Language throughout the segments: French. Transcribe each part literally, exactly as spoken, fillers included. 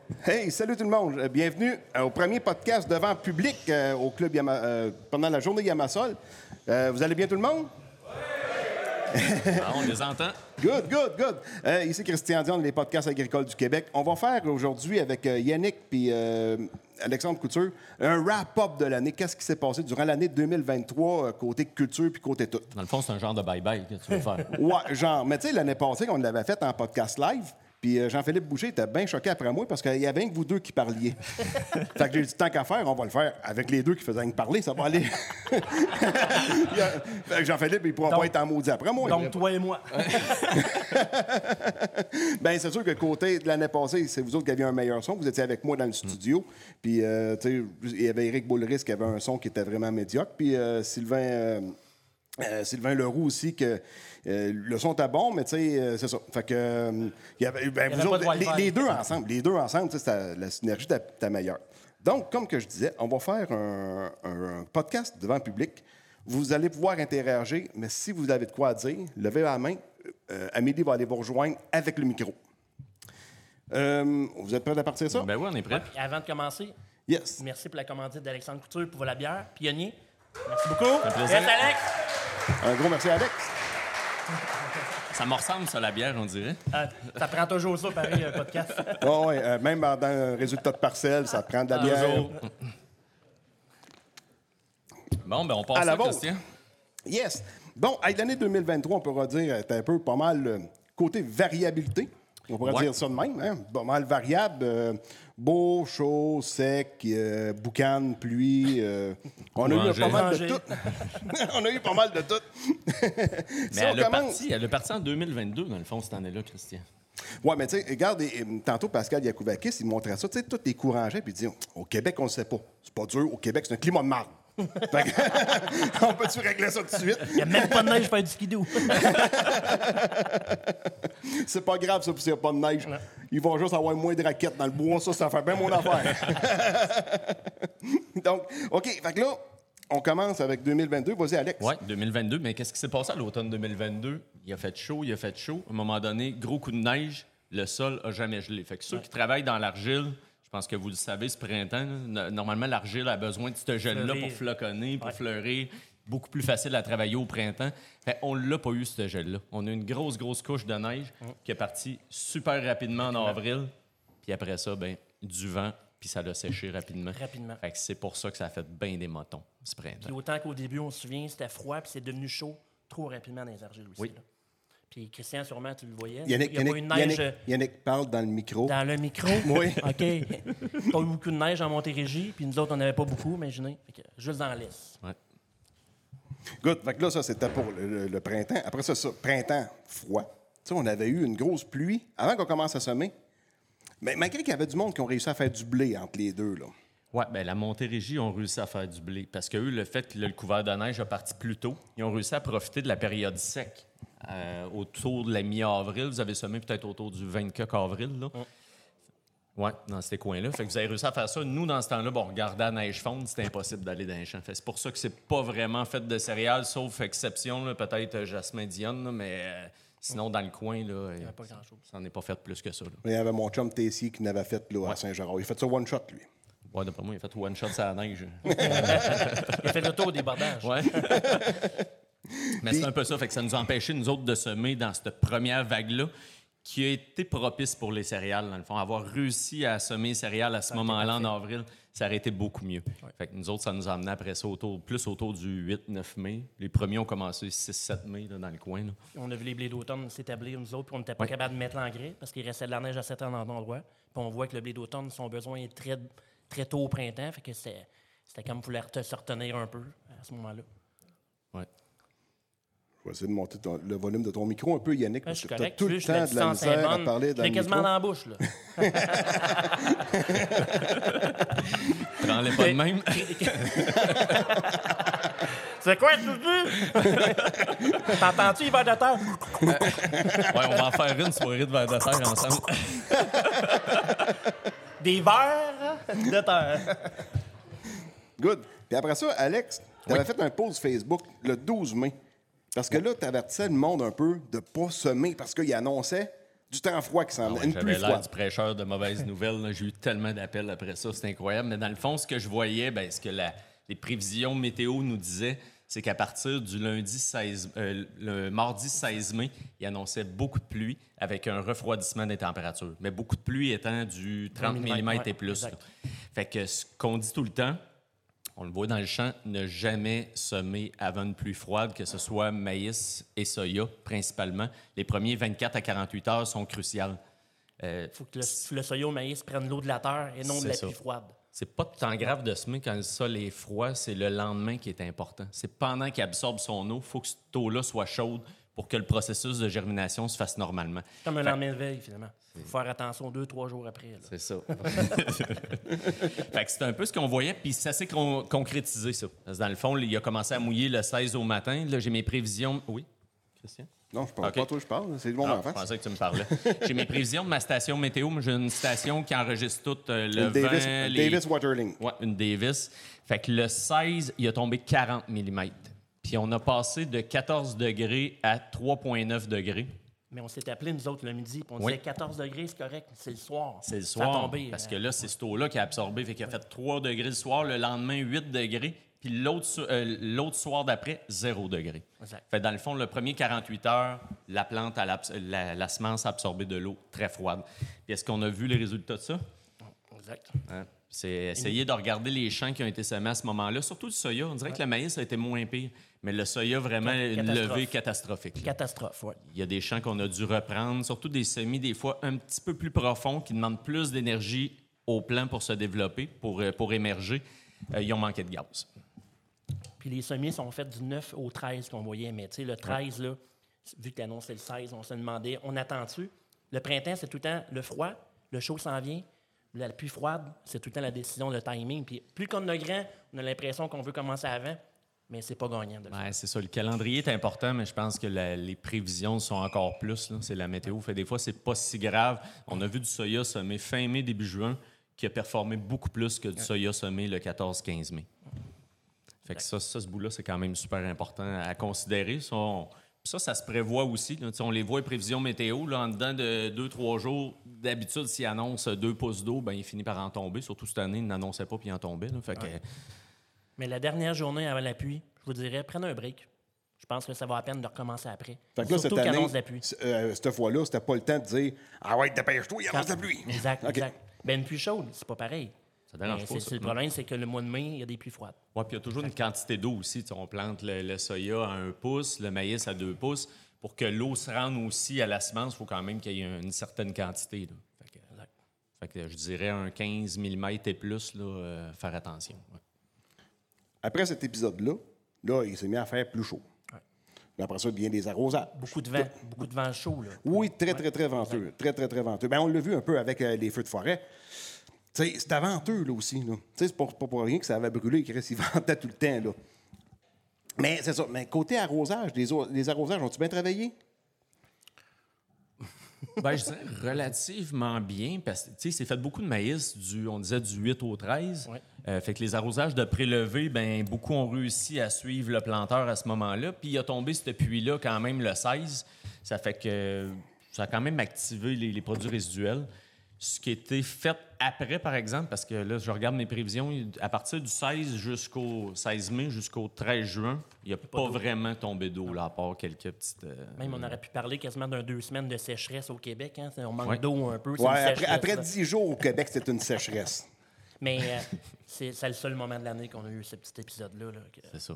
Hey, salut tout le monde. Euh, Bienvenue euh, au premier podcast devant public euh, au Club Yama, euh, pendant la journée Yamasol. Euh, vous allez bien tout le monde? Ah, on les entend. Good, good, good. Euh, ici Christian Dion, les podcasts agricoles du Québec. On va faire aujourd'hui avec euh, Yannick puis euh, Alexandre Couture un wrap-up de l'année. Qu'est-ce qui s'est passé durant l'année deux mille vingt-trois, euh, côté culture puis côté tout. Dans le fond, c'est un genre de bye-bye que tu veux faire. Ouais, genre. Mais tu sais, l'année passée, on l'avait fait en podcast live. Puis euh, Jean-Philippe Boucher était bien choqué après moi parce qu'il y avait rien que vous deux qui parliez. Fait que j'ai dit, tant qu'à faire, on va le faire avec les deux qui faisaient rien que parler, ça va aller. Fait que Jean-Philippe, il ne pourra donc, pas être en maudit après moi. Donc, toi et moi. Bien, c'est sûr que côté de l'année passée, c'est vous autres qui aviez un meilleur son. Vous étiez avec moi dans le studio. Puis, euh, tu sais, il y avait Éric Boulris qui avait un son qui était vraiment médiocre. Puis, euh, Sylvain... Euh, Euh, Sylvain Leroux aussi, que euh, le son était bon, mais tu sais, euh, c'est ça. Fait que, euh, y avait, ben, y vous avait autres, pas de les, Wi-Fi. les deux ensemble, les deux ensemble, tu sais, c'était- la synergie était, était meilleure. Donc, comme que je disais, on va faire un, un- un podcast devant le public. Vous allez pouvoir interagir, mais si vous avez de quoi dire, levez la main. Euh, Amélie va aller vous rejoindre avec le micro. Euh, vous êtes prêts à partir ça? Ben oui, on est prêt. Et avant de commencer, Yes. merci pour la commandite d'Alexandre Couture pour la bière. Pionnier, merci beaucoup. un plaisir. Yes, Alex. Un gros merci à Alex. Ça me ressemble, ça, la bière, on dirait. Ah, ça prend toujours ça, pareil, un podcast. Oh, ouais, euh, même dans un résultat de parcelle, ça prend de la bière. Toujours. Bon, ben on passe À la ça, vôtre. Christian. Yes. Bon, hey, l'année deux mille vingt-trois, on pourra dire, est un peu pas mal euh, côté variabilité. On pourrait Ouais. dire ça de même, hein? Pas mal variable. euh, beau, chaud, sec, euh, boucan, pluie. euh, on a eu Orangé. pas mal de Orangé. tout. On a eu pas mal de tout. Mais Si on elle, a commence- parti, elle est partie en deux mille vingt-deux, dans le fond, cette année-là, Christian. Ouais, mais tu sais, regarde, et- et tantôt Pascal Yakouvakis, il montrait ça. Tu sais, tous les courangés, puis il dit, au Québec, on ne sait pas. C'est pas dur. Au Québec, c'est un climat de marde. Fait que- on peut-tu régler ça tout de suite? Il n'y a même pas de neige pour faire du skidoo. C'est pas grave, ça, s'il n'y a pas de neige. Ils vont juste avoir moins de raquettes dans le bois. Ça, ça fait bien mon affaire. Donc, OK, fait que là, on commence avec deux mille vingt-deux. Vas-y, Alex. Oui, deux mille vingt-deux. Mais qu'est-ce qui s'est passé à l'automne deux mille vingt-deux? Il a fait chaud, il a fait chaud. À un moment donné, gros coup de neige, le sol a jamais gelé. Fait que ceux qui travaillent dans l'argile, je pense que vous le savez, ce printemps, là, normalement, l'argile a besoin de ce gel-là Fleurir. pour floconner, pour Ouais. fleurir. Beaucoup plus facile à travailler au printemps. Fait on l'a pas eu, ce gel-là. On a eu une grosse, grosse couche de neige qui est partie super rapidement en avril. Puis après ça, ben du vent, puis ça l'a séché rapidement. Rapidement. Fait que c'est pour ça que ça a fait bien des motons, ce printemps. Puis autant qu'au début, on se souvient, c'était froid, puis c'est devenu chaud trop rapidement dans les argiles aussi. Oui. là. Puis Christian, sûrement, tu le voyais. Yannick, il n'y a Yannick, pas eu de neige Yannick, Yannick parle dans le micro. dans le micro. Oui. OK. Pas eu beaucoup de neige en Montérégie, puis nous autres, on n'avait pas beaucoup, imaginez. Fait que juste dans l'Est. Ouais. Good. Fait que là, ça, c'était pour le, le- le printemps. Après ça, ça, printemps froid. Tu sais, on avait eu une grosse pluie avant qu'on commence à semer. Mais malgré qu'il y avait du monde qui ont réussi à faire du blé entre les deux, là. Oui, bien, la Montérégie ont réussi à faire du blé. Parce que eux, le fait que le couvert de neige a parti plus tôt, ils ont réussi à profiter de la période sec. Euh, autour de la mi-avril, vous avez semé peut-être autour du vingt-quatre avril, là. Oui, dans ces coins-là. Fait que vous avez réussi à faire ça. Nous, dans ce temps-là, bon, on regardait la neige fondre, c'était impossible d'aller dans les champs. Fait que c'est pour ça que c'est pas vraiment fait de céréales, sauf exception, là, peut-être euh, Jasmin Dionne, là, mais euh, sinon, dans le coin, là, Il n'y a pas grand-chose. ça n'en est pas fait plus que ça. Là. Il y avait mon chum Tessier qui l'avait fait là, à Saint-Gérard. Il a fait ça one shot, lui. Ouais, d'après moi, il a fait one shot sur la neige. Il a fait le tour des bordages. Ouais. Mais c'est un peu ça. Fait que ça nous a empêché, nous autres, de semer dans cette première vague-là qui a été propice pour les céréales, dans le fond. Avoir réussi à semer les céréales à ce moment-là, en avril, ça aurait été beaucoup mieux. Fait que nous autres, ça nous a amené après ça autour, plus autour du huit neuf mai. Les premiers ont commencé six sept mai là, dans le coin. Là. On a vu les blés d'automne s'établir, nous autres, puis on n'était pas Ouais. capable de mettre l'engrais parce qu'il restait de la neige à certains endroits. Puis on voit que le blé d'automne, son besoin est très, très tôt au printemps. Fait que c'était, c'était comme vouloir se retenir un peu à ce moment-là. Ouais. Je vais essayer de monter ton- le volume de ton micro un peu, Yannick, Ah, parce je suis que tu as correct. tout Tu le veux, je la temps de la distance est misère à bonne. parler Je dans l'ai le quasiment micro. dans la bouche, là. Prends-les pas de même. C'est quoi, tu dis? T'entends-tu, hiver de terre? Ouais, on va en faire une soirée de verre de terre ensemble. Des verres de terre. Good. Puis après ça, Alex, tu avais fait un post Facebook le douze mai. Parce que là, tu avertissais le monde un peu de ne pas semer parce qu'il annonçait du temps froid qui s'en Ah vient, ouais, une j'avais pluie l'air froide. du prêcheur de mauvaises nouvelles. là. J'ai eu tellement d'appels après ça, c'est incroyable. Mais dans le fond, ce que je voyais, ben, ce que la- les prévisions météo nous disaient, c'est qu'à partir du lundi seize, euh, le mardi seize mai, il annonçait beaucoup de pluie avec un refroidissement des températures. Mais beaucoup de pluie étant du trente millimètres et ouais, plus. exact. là. Fait que ce qu'on dit tout le temps, on le voit dans le champ, ne jamais semer avant une pluie froide, que ce soit maïs et soya principalement. Les premiers vingt-quatre à quarante-huit heures sont cruciales. Euh, Il faut que le, le soya au maïs prenne l'eau de la terre et non de C'est la ça. pluie froide. C'est pas tant grave de semer quand le sol est froid, c'est le lendemain qui est important. C'est pendant qu'il absorbe son eau, il faut que cette eau-là soit chaude pour que le processus de germination se fasse normalement. Comme un Fait- lendemain de veille, finalement. Il faut faire attention deux, trois jours après. là. C'est ça. Fait que c'est un peu ce qu'on voyait, puis ça s'est con- concrétisé, ça. Parce que dans le fond, il a commencé à mouiller le seize au matin. Là, j'ai mes prévisions. Oui, Christian? Non, je parle OK. pas à toi, je parle. C'est le moment Ah, en je face. pensais que tu me parlais. J'ai mes prévisions de ma station météo. Moi, j'ai une station qui enregistre tout euh, le Une Davis, vent, les- Davis Waterling. Ouais, une Davis. Fait que le seize, il a tombé quarante millimètres. Puis on a passé de quatorze degrés à trois virgule neuf degrés. Mais on s'est appelé, nous autres, le midi, puis on Oui. disait quatorze degrés, c'est correct, c'est le soir. C'est le Ça a soir. tombé, parce euh, que là, c'est cette eau-là qui a absorbé. Fait qu'il a fait trois degrés le soir, le lendemain, huit degrés. Puis l'autre, so- euh, l'autre soir d'après, zéro degré. Exact. Fait que dans le fond, le premier quarante-huit heures, la plante, elle abs- la, la semence a absorbé de l'eau très froide. Puis est-ce qu'on a vu les résultats de ça? Exact. Hein? C'est essayer de regarder les champs qui ont été semés à ce moment-là, surtout le soya. On dirait que le maïs a été moins pire, mais le soya, vraiment, Cat- une catastrophe. levée catastrophique. là. Catastrophe, oui. Il y a des champs qu'on a dû reprendre, surtout des semis, des fois un petit peu plus profonds, qui demandent plus d'énergie au plant pour se développer, pour, euh, pour émerger. Euh, ils ont manqué de gaz. Puis les semis sont faits du neuf au treize qu'on voyait. Mais tu sais, le treize, là, vu que l'annonce c'est le seize, on se demandait, on attend-tu? Le printemps, c'est tout le temps le froid, le chaud s'en vient. La pluie froide, c'est tout le temps la décision, le timing. Puis plus qu'on a grand, on a l'impression qu'on veut commencer avant, mais c'est pas gagnant de le faire. Ouais, c'est ça. Le calendrier est important, mais je pense que la- les prévisions sont encore plus. là. C'est la météo. Fait des fois, c'est pas si grave. On a vu du soya semé fin mai, début juin, qui a performé beaucoup plus que du soya semé le quatorze quinze mai. Fait que ça, ça, ce bout-là, c'est quand même super important à considérer. Ça, on- puis ça, ça se prévoit aussi. là. Tu sais, On les voit, les prévisions météo. Là, en dedans de deux, trois jours, d'habitude, s'ils annoncent deux pouces d'eau, ben, il finit par en tomber. Surtout cette année, il n'annonçait pas puis il en tombait. là. Fait que, Mais la dernière journée avant la pluie, je vous dirais, prenez un break. Je pense que ça va à peine de recommencer après. Fait que là, Surtout cette qu'il année, annonce la pluie. c- euh, cette fois-là, c'était pas le temps de dire « Ah ouais, dépêche-toi, il annonce la pluie! » Exact, OK. exact. Ben, une pluie chaude, c'est pas pareil. ça dérange Mais pas. c'est, ça. c'est le problème, c'est que le mois de mai, il y a des pluies froides. Oui, puis il y a toujours une quantité d'eau aussi. Tu sais, on plante le, le soya à un pouce, le maïs à deux pouces. Pour que l'eau se rende aussi à la semence, il faut quand même qu'il y ait une certaine quantité. Là. Fait que, Exact. fait que je dirais un quinze millimètres et plus, là, euh, faire attention. Ouais. Après cet épisode-là, là, il s'est mis à faire plus chaud. Ouais. Puis après ça, il vient des arrosages. Beaucoup de vent, beaucoup de vent chaud, là. Oui, très, très, très venteux. Très, très, très venteux. Ben, on l'a vu un peu avec euh, les feux de forêt. Tu sais, c'était venteux, là aussi. Là. Tu sais, c'est pas, pas pour rien que ça avait brûlé, Chris, il ventait tout le temps, là. Mais c'est ça. Mais côté arrosage, les, o- les arrosages, ont-ils bien travaillé? Ben, je dirais relativement bien, parce que tu sais, c'est fait beaucoup de maïs, du, on disait du huit au treize. Ouais. Euh, fait que les arrosages de prélevé, ben, beaucoup ont réussi à suivre le planteur à ce moment-là. Puis il a tombé cette pluie-là quand même le seize. Ça fait que ça a quand même activé les, les produits résiduels. Ce qui a été fait après, par exemple, parce que là, je regarde mes prévisions, à partir du seize jusqu'au seize mai jusqu'au treize juin, il n'y a pas, d'eau. vraiment tombé d'eau, là, à part quelques petites. euh, Même, on aurait pu parler quasiment d'un deux semaines de sécheresse au Québec. Hein? On manque Ouais. d'eau un peu. c'est Ouais, une après, sécheresse, après là. dix jours au Québec, c'est une sécheresse. Mais euh, c'est, c'est le seul moment de l'année qu'on a eu ce petit épisode-là. Là, que- C'est ça.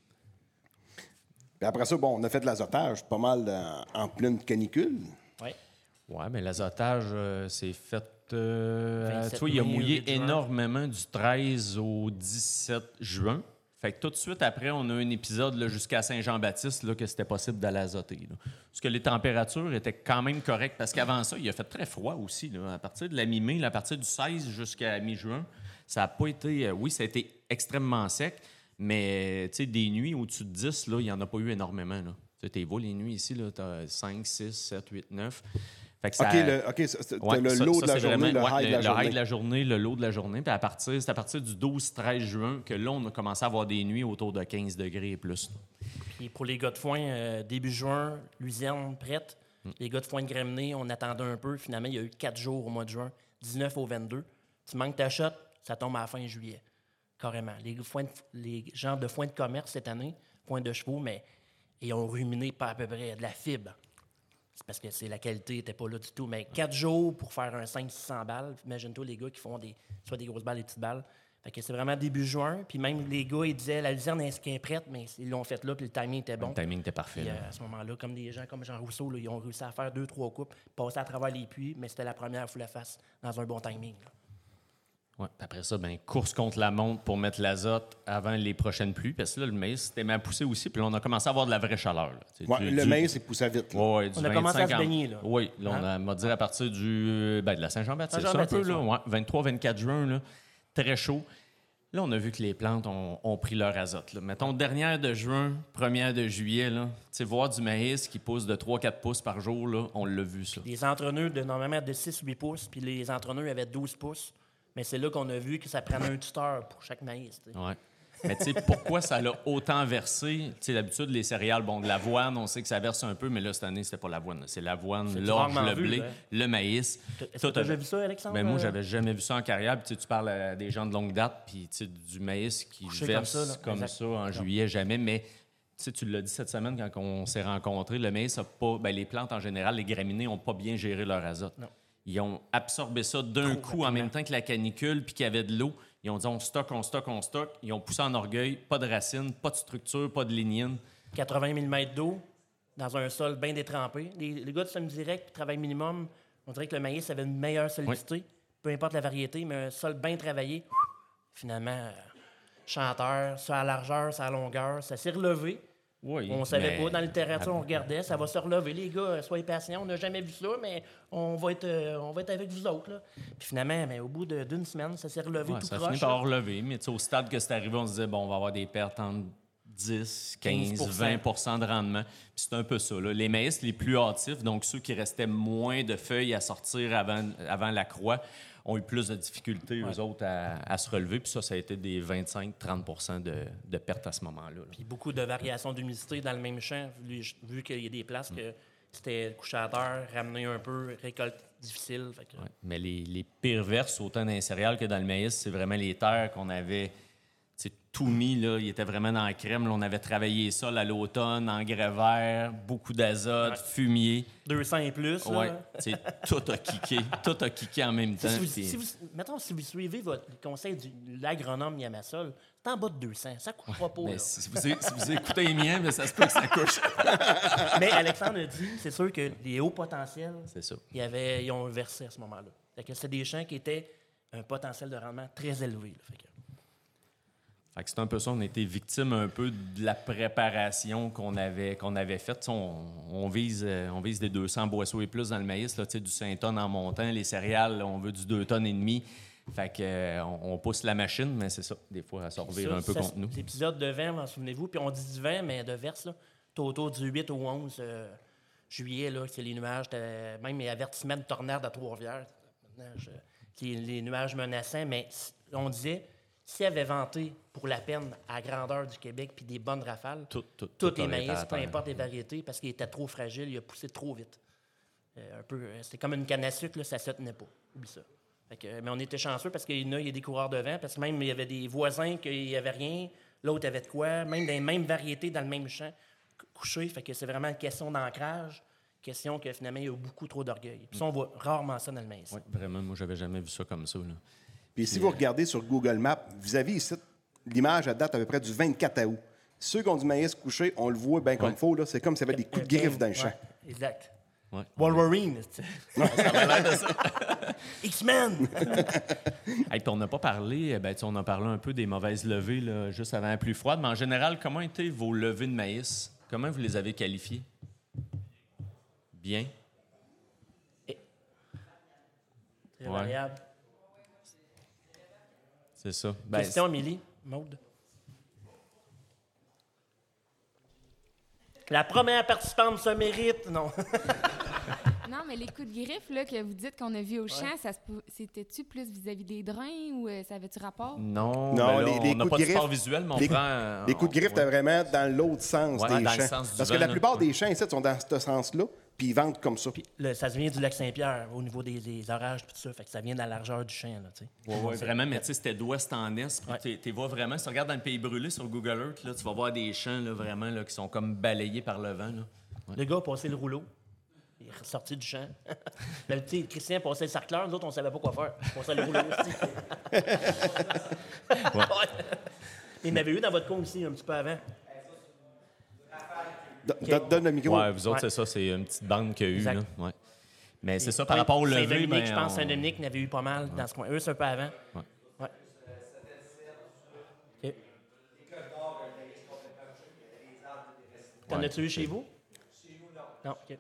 Puis après ça, bon, on a fait de l'azotage pas mal en, en pleine canicule. Ouais. Oui, mais l'azotage, euh, c'est fait. euh, vingt-sept tu vois, il a mai, mouillé huit juin. énormément du treize au dix-sept juin. Fait que tout de suite après, on a un épisode là, jusqu'à Saint-Jean-Baptiste là, que c'était possible d'aller azoter. Là. Parce que les températures étaient quand même correctes. Parce qu'avant ça, il a fait très froid aussi. Là. À partir de la mi-mai, là, à partir du seize jusqu'à mi-juin, ça n'a pas été. euh, oui, ça a été extrêmement sec, mais tu sais, des nuits au-dessus de dix, là, il n'y en a pas eu énormément. Là. Tu sais, t'es beau, les nuits ici, tu as cinq, six, sept, huit, neuf. Fait que ça- OK, le, OK, c'est- c'est Ouais, le ça- lot ça, de la c'est journée, vraiment- le ouais, high de la le journée. high de la journée, le low de la journée. Puis à partir, c'est à partir du douze treize juin que là, on a commencé à avoir des nuits autour de quinze degrés et plus. Puis pour les gars de foin, euh, début juin, luzerne prête. Mm. Les gars de Foin-de-Graminé, on attendait un peu. Finalement, il y a eu quatre jours au mois de juin, dix-neuf au vingt-deux. Tu manques ta shot, ça tombe à la fin juillet. Carrément. Les, foins de, les gens de foin de commerce cette année, foin de chevaux, mais ils ont ruminé pas à peu près de la fibre. C'est parce que c'est, la qualité n'était pas là du tout. Mais quatre jours pour faire un cinq cents six cents balles, imagine-toi les gars qui font des, soit des grosses balles, des petites balles. Fait que c'est vraiment début juin. Puis même les gars, ils disaient la luzerne est-ce qu'elle est prête, mais ils l'ont fait là, puis le timing était bon. Le timing était parfait. Puis, là. euh, à ce moment-là, comme des gens comme Jean Rousseau, là, ils ont réussi à faire deux, trois coupes, passer à travers les puits, mais c'était la première fois la face dans un bon timing. Là. Ouais. Après ça, ben, course contre la montre pour mettre l'azote avant les prochaines pluies. Parce que là, le maïs c'était mal poussé aussi. Puis là, on a commencé à avoir de la vraie chaleur. Ouais, du, le du... maïs, il poussait vite. Ouais, ouais, du on a commencé à se ans. baigner. Là. Oui, là, on a, on va dire à partir du, ben, de la Saint-Jean-Baptiste. Saint-Jean-Baptiste, un peu, là, ouais, vingt-trois vingt-quatre juin, là, très chaud. Là, on a vu que les plantes ont, ont pris leur azote. Là. Mettons, dernière de juin, première de juillet, là, voir du maïs qui pousse de trois à quatre pouces par jour, là, on l'a vu, ça. Les entreneux, de, normalement, de six à huit pouces, puis les entreneux avaient douze pouces. Mais c'est là qu'on a vu que ça prenait un tuteur pour chaque maïs. T'sais. Ouais. Mais tu sais, pourquoi ça l'a autant versé? Tu sais, d'habitude, les céréales, bon, de l'avoine, on sait que ça verse un peu, mais là, cette année, c'était pas l'avoine. C'est l'avoine, C'est l'orge, rarement le vu, blé, hein? le maïs. Est-ce que tu as déjà vu ça, Alexandre? Ben, moi, j'avais jamais vu ça en carrière. Puis, tu sais, tu parles à des gens de longue date, puis tu sais, du maïs qui Couché verse comme ça, là. comme Exact. ça en juillet, jamais. Mais tu sais, tu l'as dit cette semaine quand on s'est rencontrés, le maïs a pas... Ben, les plantes, en général, les graminées, n'ont pas bien géré leur azote. Non. Ils ont absorbé ça d'un Trop coup en rapidement. même temps que la canicule, puis qu'il y avait de l'eau. Ils ont dit on stocke, on stocke, on stocke. Ils ont poussé en orgueil, pas de racines, pas de structure, pas de lignine. quatre-vingts millimètres d'eau dans un sol bien détrempé. Les, les gars de semi-direct qui travaillent minimum, on dirait que le maïs avait une meilleure solidité, oui. Peu importe la variété, mais un sol bien travaillé. Finalement, euh, chanteur, ça à largeur, ça à longueur, ça s'est relevé. Oui, on savait mais... pas, dans la littérature, on regardait, ça va se relever. Les gars, soyez patients, on n'a jamais vu ça, mais on va être, euh, on va être avec vous autres. Là. Puis finalement, ben, au bout de, d'une semaine, ça s'est relevé ouais, tout ça proche. Ça finit par relever, mais au stade que c'est arrivé, on se disait, bon, on va avoir des pertes entre dix, quinze, vingt pour cent de rendement. Puis c'est un peu ça. Là. Les maïs les plus hâtifs, donc ceux qui restaient moins de feuilles à sortir avant, avant la croix, ont eu plus de difficultés, ouais. eux autres, à, à se relever. Puis ça, ça a été des vingt-cinq à trente pour cent de, de pertes à ce moment-là. Là. Puis beaucoup de variations d'humidité dans le même champ, vu, vu qu'il y a des places mm. que c'était couché à terre, ramené un peu, récolte difficile. Fait que... ouais. Mais les, les pires verses, autant dans les céréales que dans le maïs, c'est vraiment les terres qu'on avait tout mis. Là, il était vraiment dans la crème. Là, on avait travaillé ça à l'automne, engrais vert, beaucoup d'azote, ouais. fumier. deux cents et plus. Oui, tout a kické. Tout a kické en même temps. Si vous, puis... si vous, mettons, si vous suivez votre conseil de l'agronome Yamasol, c'est en bas de deux cents. Ça ne couchera pas. Mais là. Si, vous, si vous écoutez les miens, mais ça se peut que ça couche. Mais Alexandre a dit, c'est sûr que les hauts potentiels, c'est ça. Ils, avaient, ils ont versé à ce moment-là. Fait que c'était des champs qui étaient un potentiel de rendement très élevé. Là. Fait que... Fait que c'est un peu ça, on était victime un peu de la préparation qu'on avait, qu'on avait faite. On, on, vise, on vise des deux cents boisseaux et plus dans le maïs, là, du cinq tonnes en montant. Les céréales, là, on veut du deux tonnes et demi. Fait que, euh, on, on pousse la machine, mais c'est ça. Des fois, elle se revire un peu ça, contre nous. L'épisode de vent, vous souvenez-vous? Puis on dit du vent, mais de verse, là, c'est autour du huit au onze euh, juillet, là, c'est les nuages. Même les avertissements de tornade à Trois-Rivières. Je, les, les nuages menaçants, mais on disait... S'il avait vanté pour la peine à la grandeur du Québec puis des bonnes rafales, tout, tout, toutes les maïs, peu importe les variétés, parce qu'il était trop fragile, il a poussé trop vite. Euh, un peu, c'était comme une canne à sucre, là, ça ne se tenait pas. Oublie ça. Fait que, mais on était chanceux parce qu'il y a des coureurs de vent, parce que même il y avait des voisins qu'il n'y avait rien, l'autre avait de quoi, même dans les mêmes variétés dans le même champ couché. Fait que c'est vraiment une question d'ancrage, question que finalement il y a beaucoup trop d'orgueil. Puis ça, on voit rarement ça dans le maïs. Oui, vraiment, moi j'avais jamais vu ça comme ça. Là. Puis si vous regardez sur Google Maps, vous avez ici l'image à date à peu près du vingt-quatre août. Ceux qui ont du maïs couché, on le voit bien comme il faut. C'est comme s'il y avait des coups de griffe dans le champ. Ouais, exact. Ouais. Wolverine. Ouais. Ça avait l'air de ça. X-Men! Hey, on n'a pas parlé, ben, on a parlé un peu des mauvaises levées là, juste avant la pluie froide, mais en général, comment étaient vos levées de maïs? Comment vous les avez qualifiées? Bien? Et... C'est ouais. variable. C'est ça. Ben, Question, Amélie, Maude. La première participante se mérite, non. Non, mais les coups de griffe là, que vous dites qu'on a vus au champ, Ouais. ça se pou- c'était-tu plus vis-à-vis des drains ou euh, ça avait-tu rapport? Non, Non, ben là, les- les on n'a coups pas de de support griffe- visuel, mais on les- prend... Les coups de griffe, on- t'as vraiment dans l'autre sens Ouais, des dans le champs. sens du Parce que vent, la là. plupart des champs ici sont dans ce sens-là, puis ils vendent comme ça. Puis là, ça vient du lac Saint-Pierre, au niveau des, des orages, tout ça. Fait que ça vient de la largeur du champ, là, tu sais. Ouais, ouais, vraiment, mais tu sais, c'était d'ouest en est. Ouais. Puis tu vois vraiment, si tu regardes dans le pays brûlé sur Google Earth, là, tu vas voir des champs là, vraiment là, qui sont comme balayés par le vent. Là. Le gars a passé le rouleau. Il est ressorti du champ. Le petit Christian passait le sarcleur. Nous autres, on ne savait pas quoi faire. Il passait le rouleau aussi. Ouais. Il y en avait eu dans votre coin aussi, un petit peu avant. Do- do- Donne le micro. Ouais, vous autres, Ouais. c'est ça, c'est une petite bande qu'il y a eu. Exact. Là. Ouais. Mais c'est ça, par rapport au lever. Saint-Dominique, ben, je pense on- Saint-Dominique n'avait eu pas mal dans ce coin. Eux, c'est un peu avant. Ouais. Ouais. OK. T'en Ouais. as-tu eu chez vous? Chez nous, non. Non, OK.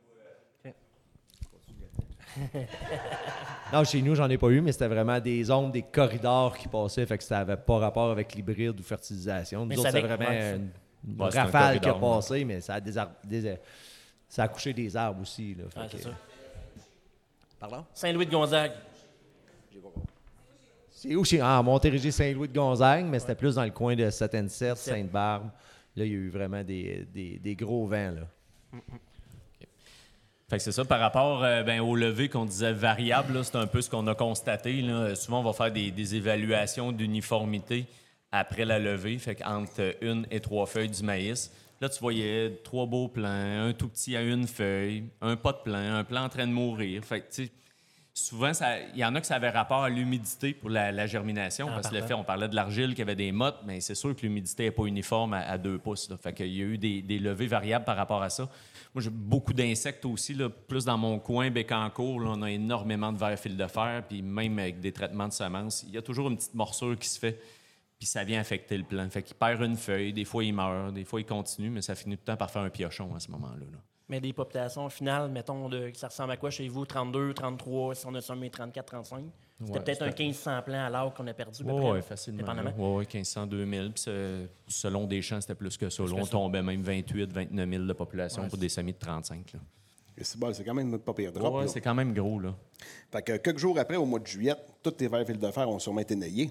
Non, chez nous, j'en ai pas eu, mais c'était vraiment des ombres, des corridors qui passaient, fait que ça n'avait pas rapport avec l'hybride ou fertilisation. Mais Nous autres, ça c'était avait- vraiment ouais, ça- une, une Ouais, c'est un rafale qui a corridor, passé, mais ça a, désar- dés- ça a couché des arbres aussi. Là, fait Ouais, que- c'est ça. Pardon? Saint-Louis-de-Gonzague. C'est où? Chez, ah, Montérégie, Saint-Louis-de-Gonzague, mais c'était plus dans le coin de Sept-Sept, Sainte-Barbe. Là, il y a eu vraiment des, des, des gros vents. Là. Fait que c'est ça, par rapport euh, ben, au lever qu'on disait variable, là, c'est un peu ce qu'on a constaté. Là. Souvent, on va faire des, des évaluations d'uniformité après la levée, fait qu'entre une et trois feuilles du maïs. Là, tu voyais trois beaux plants, un tout petit à une feuille, un pas de plant, un plant en train de mourir. Fait que, tu sais, souvent, ça- il y en a que ça avait rapport à l'humidité pour la, la germination, Ah, parce que le parfait. fait, on parlait de l'argile qui avait des mottes, mais c'est sûr que l'humidité n'est pas uniforme à, à deux pouces. Là. Fait qu'il y a eu des, des levées variables par rapport à ça. Moi, j'ai beaucoup d'insectes aussi, là, plus dans mon coin, Bécancour, là, on a énormément de vers fil de fer, puis même avec des traitements de semences, il y a toujours une petite morsure qui se fait, puis ça vient affecter le plant. Fait qu'il perd une feuille, des fois il meurt, des fois il continue, mais ça finit tout le temps par faire un piochon à ce moment-là. Là. Mais des populations finales, mettons, de, ça ressemble à quoi chez vous? trente-deux, trente-trois, si on a semé trente-quatre, trente-cinq? C'était Ouais, peut-être un c'était- quinze cents plants à l'arbre qu'on a perdu, à peu Oui, près, ouais, là, facilement. dépendamment. Oui, ouais, quinze cents, deux mille. Puis c'est- selon des champs, c'était plus que ça. Là, que on ça. tombait même vingt-huit, vingt-neuf mille de population Ouais, pour des semis de trente-cinq. Là. Et c'est bon, c'est quand même pas pire Ouais, drop. ouais, là. c'est quand même gros. Là. Fait que quelques jours après, au mois de juillet, tous tes vers fil de fer ont sûrement été naillés.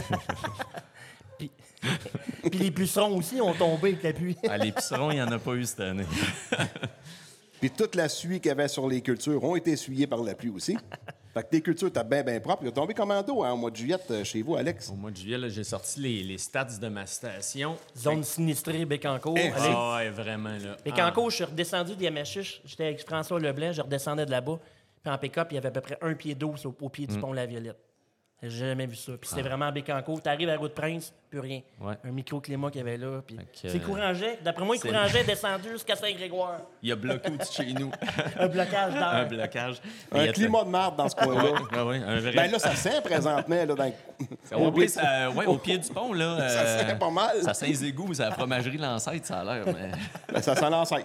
Puis les pucerons aussi ont tombé avec la pluie. À l'épiceron, il n'y en a pas eu cette année. Puis toute la suie qu'il y avait sur les cultures ont été essuyées par la pluie aussi. Fait que tes cultures étaient bien, bien propres. Ils ont tombé commando hein, au mois de juillet euh, chez vous, Alex. Au mois de juillet, là, j'ai sorti les, les stats de ma station. Zone sinistrée, Bécancourt. Eh, Allez. Ah, ouais, vraiment. Là. Bécancourt, je suis redescendu d'Yamachiche. J'étais avec François Leblanc, je redescendais de là-bas. Puis en pick-up, il y avait à peu près un pied d'eau au, au pied Mm. du pont La Violette. J'ai jamais vu ça. Puis c'était vraiment à Bécancour. Tu arrives à la Route-Prince, plus rien. Ah. Ouais. Un microclimat qu'il y avait là. Puis Fait que, c'est euh, Couranget. D'après moi, c'est- Couranget est descendu jusqu'à Saint-Grégoire. Il a bloqué au-dessus de chez nous. Un blocage un d'air. blocage. Mais il y Un a- climat de marde dans ce coin-là. Ah ouais, un vrai... Ben là, ça sent présentement. Là, dans... Au, pied, ça- ouais, au pied du pont, là. Ça euh, sent pas mal. Ça sent les égouts, c'est la fromagerie Lancette, ça a l'air. Mais... Ben, ça sent l'ancêtre.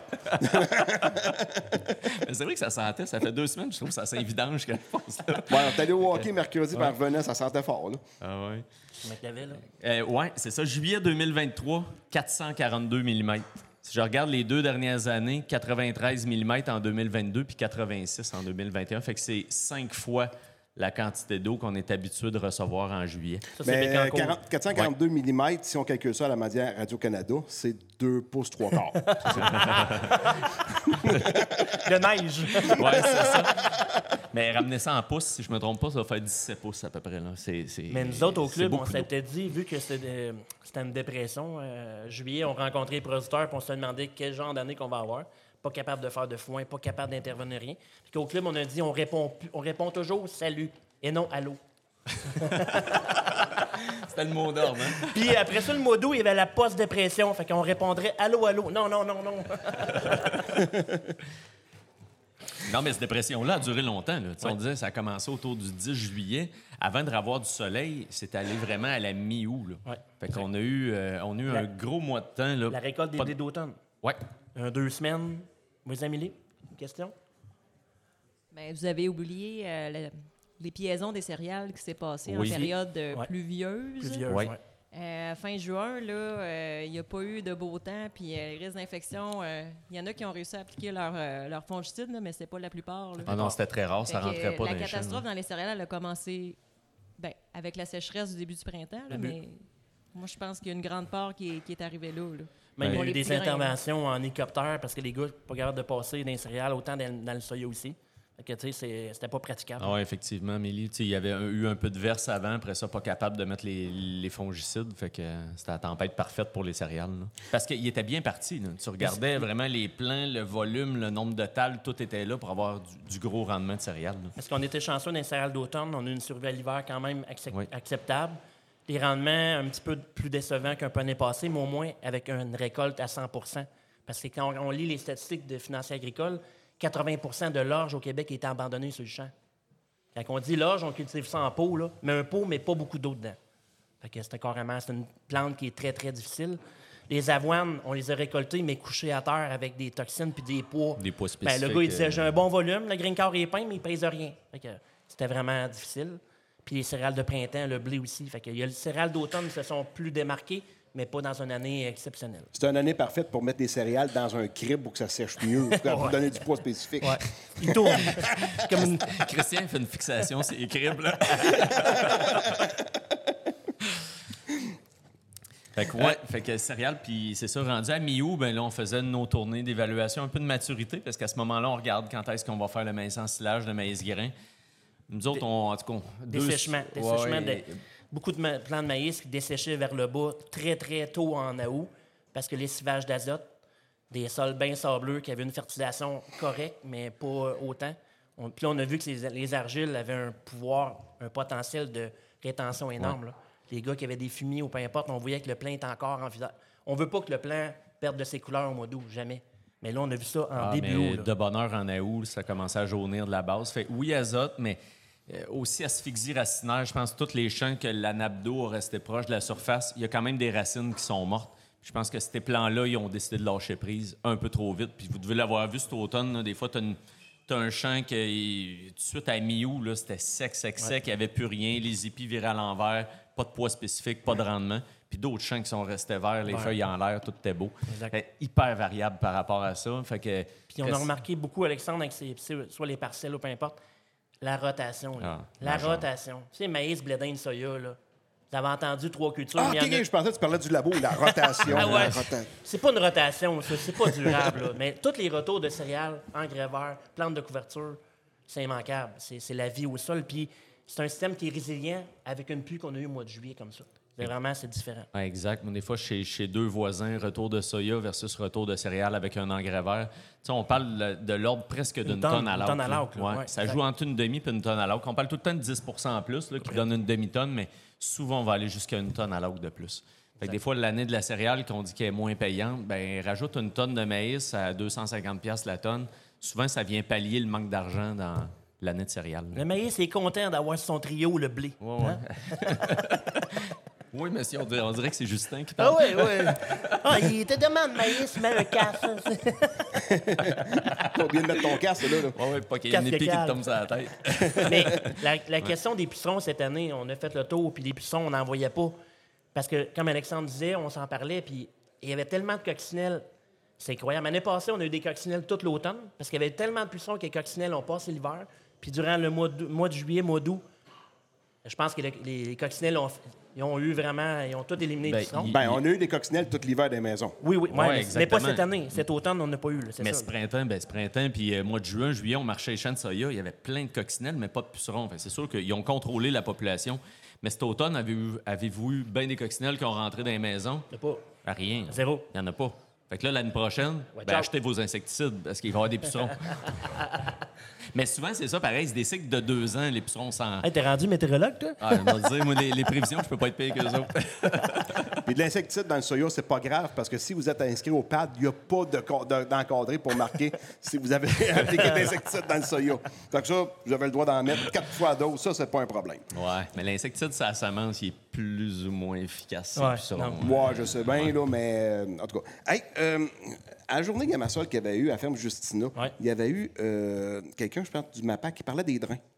mais c'est vrai que ça sentait, ça fait deux semaines, je trouve que ça sent vidange qu'elle passe là. Ouais, on est allé au hockey mercredi, puis en revenant, ça sentait fort. Là. Ah ouais. Comment il y avait, là? Euh, ouais, c'est ça. Juillet deux mille vingt-trois, quatre cent quarante-deux millimètres. Si je regarde les deux dernières années, quatre-vingt-treize millimètres en deux mille vingt-deux puis quatre-vingt-six en deux mille vingt et un. Fait que c'est cinq fois la quantité d'eau qu'on est habitué de recevoir en juillet. Ça, c'est Mais Bécancourt. quarante quatre cent quarante-deux millimètres, si on calcule ça à la matière Radio-Canada, c'est deux pouces trois quarts. De neige. Ouais, c'est ça. Mais ramener ça en pouces, si je me trompe pas, ça va faire dix-sept pouces à peu près. Là. C'est, c'est, Mais nous autres, au c'est club, on beaucoup d'eau. s'était dit, vu que c'était, de- c'était une dépression, euh, juillet, on rencontrait les producteurs, puis on se demandait quel genre d'année qu'on va avoir. Pas capable de faire de foin, pas capable d'intervenir rien. Puis qu'au club, on a dit, on répond, plus- on répond toujours salut et non allô. C'était le mot d'ordre, hein? Puis après ça, le mot doux, il y avait la post-dépression. Fait qu'on répondrait allô, allô. Non, non, non, non. Non, mais cette dépression-là a duré longtemps. Là. Tu sais, Ouais. On disait que ça a commencé autour du dix juillet. Avant de revoir du soleil, c'est allé vraiment à la mi-août. Là. Ouais. Fait qu'on a eu, euh, on a eu La- un gros mois de temps. Là. La récolte des Pas de- blés d'automne. Ouais. Un deux semaines. Vous, Amélie, une question? Ben, vous avez oublié euh, le- les piaisons des céréales qui s'est passé Oui. en période euh, Ouais. pluvieuse. Pluvieuse, Ouais. ouais. Euh, fin juin, là, euh, il n'y a pas eu de beau temps, puis euh, les risques d'infection, euh, il y en a qui ont réussi à appliquer leur, euh, leur fongicide, là, mais c'est pas la plupart. Là. Ah non, c'était très rare, ça Fait que, rentrait pas la dans les champs. catastrophe dans les céréales, elle a commencé ben, avec la sécheresse du début du printemps, là, Début. mais moi, je pense qu'il y a une grande part qui est, qui est arrivée là. là. Même il y Pour a eu les des petits grains, interventions en hélicoptère parce que les gars ne sont pas capables de passer dans les céréales, autant dans, dans le soya aussi. Fait que, tu sais, c'est- c'était pas praticable. Ah oui, effectivement, Amélie. Tu sais, il y avait un- eu un peu de verse avant, après ça, pas capable de mettre les, les fongicides. Fait que euh, c'était la tempête parfaite pour les céréales. là. Parce qu'il était bien parti. là. Tu regardais vraiment les plants, le volume, le nombre de talles, tout était là pour avoir du, du gros rendement de céréales. là. Parce qu'on était chanceux dans les céréales d'automne, on a eu une survie à l'hiver quand même accep- Oui. acceptable. Les rendements un petit peu plus décevants qu'un peu l'année passée, mais au moins avec une récolte à cent pour cent. Parce que quand on, on lit les statistiques de Financier agricole, quatre-vingts pour cent de l'orge au Québec est abandonné sur le champ. Quand on dit l'orge, on cultive ça en pot, là, mais un pot, mais pas beaucoup d'eau dedans. Fait que c'était carrément, c'est une plante qui est très, très difficile. Les avoines, on les a récoltées, mais couchées à terre avec des toxines puis des poids. Des poids Ben, spécifiques. le gars, il disait, euh, j'ai un bon volume, le green car est peint, mais il pèse rien. Fait que c'était vraiment difficile. Puis les céréales de printemps, le blé aussi. Fait que il y a les céréales d'automne qui se sont plus démarquées, mais pas dans une année exceptionnelle. C'est une année parfaite pour mettre des céréales dans un crib pour que ça sèche mieux, pour donner du poids spécifique. Il tourne. Comme une... Christian fait une fixation, c'est écrible. là. Fait que, ouais, fait que céréales, puis c'est ça, rendu à mi-août, ben là, on faisait nos tournées d'évaluation, un peu de maturité, parce qu'à ce moment-là, on regarde quand est-ce qu'on va faire le maïs en silage, le maïs grain. Nous autres, on, en tout cas... deux- Dessèchement. Ouais, Dessèchement de beaucoup de ma- plants de maïs qui desséchaient vers le bas très, très tôt en août parce que lessivage d'azote, des sols bien sableux qui avaient une fertilisation correcte, mais pas autant. On- puis là, on a vu que les, les argiles avaient un pouvoir, un potentiel de rétention énorme. là. Les gars qui avaient des fumiers ou peu importe, on voyait que le plant est encore en visage. On veut pas que le plant perde de ses couleurs au mois d'août, jamais. Mais là, on a vu ça en Ah, début mais août. là. de bonne heure en août, ça commençait à jaunir de la base. Fait oui, azote, mais euh, aussi asphyxie racinaire. Je pense que tous les champs que la nappe d'eau restait proche de la surface, il y a quand même des racines qui sont mortes. Je pense que ces plants-là, ils ont décidé de lâcher prise un peu trop vite. Puis vous devez l'avoir vu cet automne. là, des fois, tu as un champ qui, il- tout de suite à mi-août, là, c'était sec, sec, sec. Il n'y avait plus rien. Les épis viraient à l'envers. Pas de poids spécifique, pas de rendement. Puis d'autres champs qui sont restés verts, les Ouais. feuilles en l'air, tout était beau. Exact. Fait, hyper variable par rapport à ça. Fait que, Puis on a remarqué beaucoup, Alexandre, avec ses, ses- soit les parcelles ou peu importe, la rotation. là. Ah, la majeur. rotation. Tu sais, maïs, blé d'Inde, soya, là. Vous avez entendu trois cultures, Ah, mais OK, il y en a- OK, je pensais que tu parlais du labo, la rotation. Ah ouais. la rota- C'est pas une rotation, ça. C'est pas durable, là. Mais tous les retours de céréales, engrais verts, plantes de couverture, c'est immanquable. C'est c'est la vie au sol. Puis c'est un système qui est résilient avec une pluie qu'on a eue au mois de juillet comme ça. C'est vraiment, c'est différent. Ouais, exact. Moi, des fois, chez, chez deux voisins, retour de soya versus retour de céréales avec un engrais vert. Tu sais, on parle le- de l'ordre presque d'une tonne, tonne à une l'autre. tonne à l'autre, là. Ouais. Ouais, Ça exact. joue entre une demi et une tonne à l'autre. On parle tout le temps de dix pour cent en plus, là, qui donne une demi-tonne, mais souvent, on va aller jusqu'à une tonne à l'autre de plus. Fait que des fois, l'année de la céréale qu'on dit qu'elle est moins payante, ben rajoute une tonne de maïs à deux cent cinquante dollars la tonne. Souvent, ça vient pallier le manque d'argent dans l'année de céréales. là. Le maïs est content d'avoir son trio, le blé. Ouais, ouais. Hein? Oui, monsieur, on dirait, on dirait que c'est Justin qui Ah parle. oui, oui. Ah, il te demande maïs, mais un casse. T'as oublié de mettre ton casque, là. là. Ouais, ouais, pas qu'il y ait une Casque épée qui te calme. tombe sur la tête. Mais la, la question des pucerons cette année, on a fait le tour, puis les pucerons, on n'en voyait pas. Parce que, comme Alexandre disait, on s'en parlait, puis il y avait tellement de coccinelles. C'est incroyable. L'année passée, on a eu des coccinelles toute l'automne, parce qu'il y avait tellement de pucerons que les coccinelles ont passé l'hiver. Puis durant le mois de, mois de juillet, mois d'août, je pense que le- les, les coccinelles ont, ils ont eu vraiment, ils ont tout éliminé Ben, les pucerons. il- Ben, on a eu des coccinelles tout l'hiver des maisons. Oui, oui, ouais, Ouais, mais, mais pas exactement. cette année. Cet automne, on n'a pas eu. là, c'est Mais ça. ce printemps, ben, ce printemps, puis euh, mois de juin, juillet, on marchait les champs de soya, il y avait plein de coccinelles, mais pas de pucerons. Fait que c'est sûr qu'ils ont contrôlé la population. Mais cet automne, avez-vous, avez-vous eu bien des coccinelles qui ont rentré dans les maisons? Il y a pas. Ah, rien. Zéro. Il n'y en a pas. Fait que là, l'année prochaine, Ouais, ben, ciao. achetez vos insecticides parce qu'il va y avoir des pucerons. Mais souvent, c'est ça, pareil, c'est des cycles de deux ans, les pucerons sans. Hey, t'es rendu météorologue, toi? Ah, je vais te dire, moi, les, les prévisions, je peux pas être payé qu'eux autres. Puis de l'insecticide dans le soya, c'est pas grave parce que si vous êtes inscrit au P A D, il n'y a pas de co- de- d'encadré pour marquer si vous avez appliqué d'insecticide dans le soya. Fait que ça, j'avais le droit d'en mettre quatre fois d'eau. Ça, c'est pas un problème. Ouais, mais l'insecticide, ça semence, il est plus ou moins efficace. ces Ouais, pucerons. non. Moi, je sais bien, là, mais euh, en tout cas. Hey, euh, à la journée Gamasol qu'il y avait eu à la ferme Justina, Ouais. il y avait eu euh, quelqu'un, je pense, du MAPAC qui parlait des drains.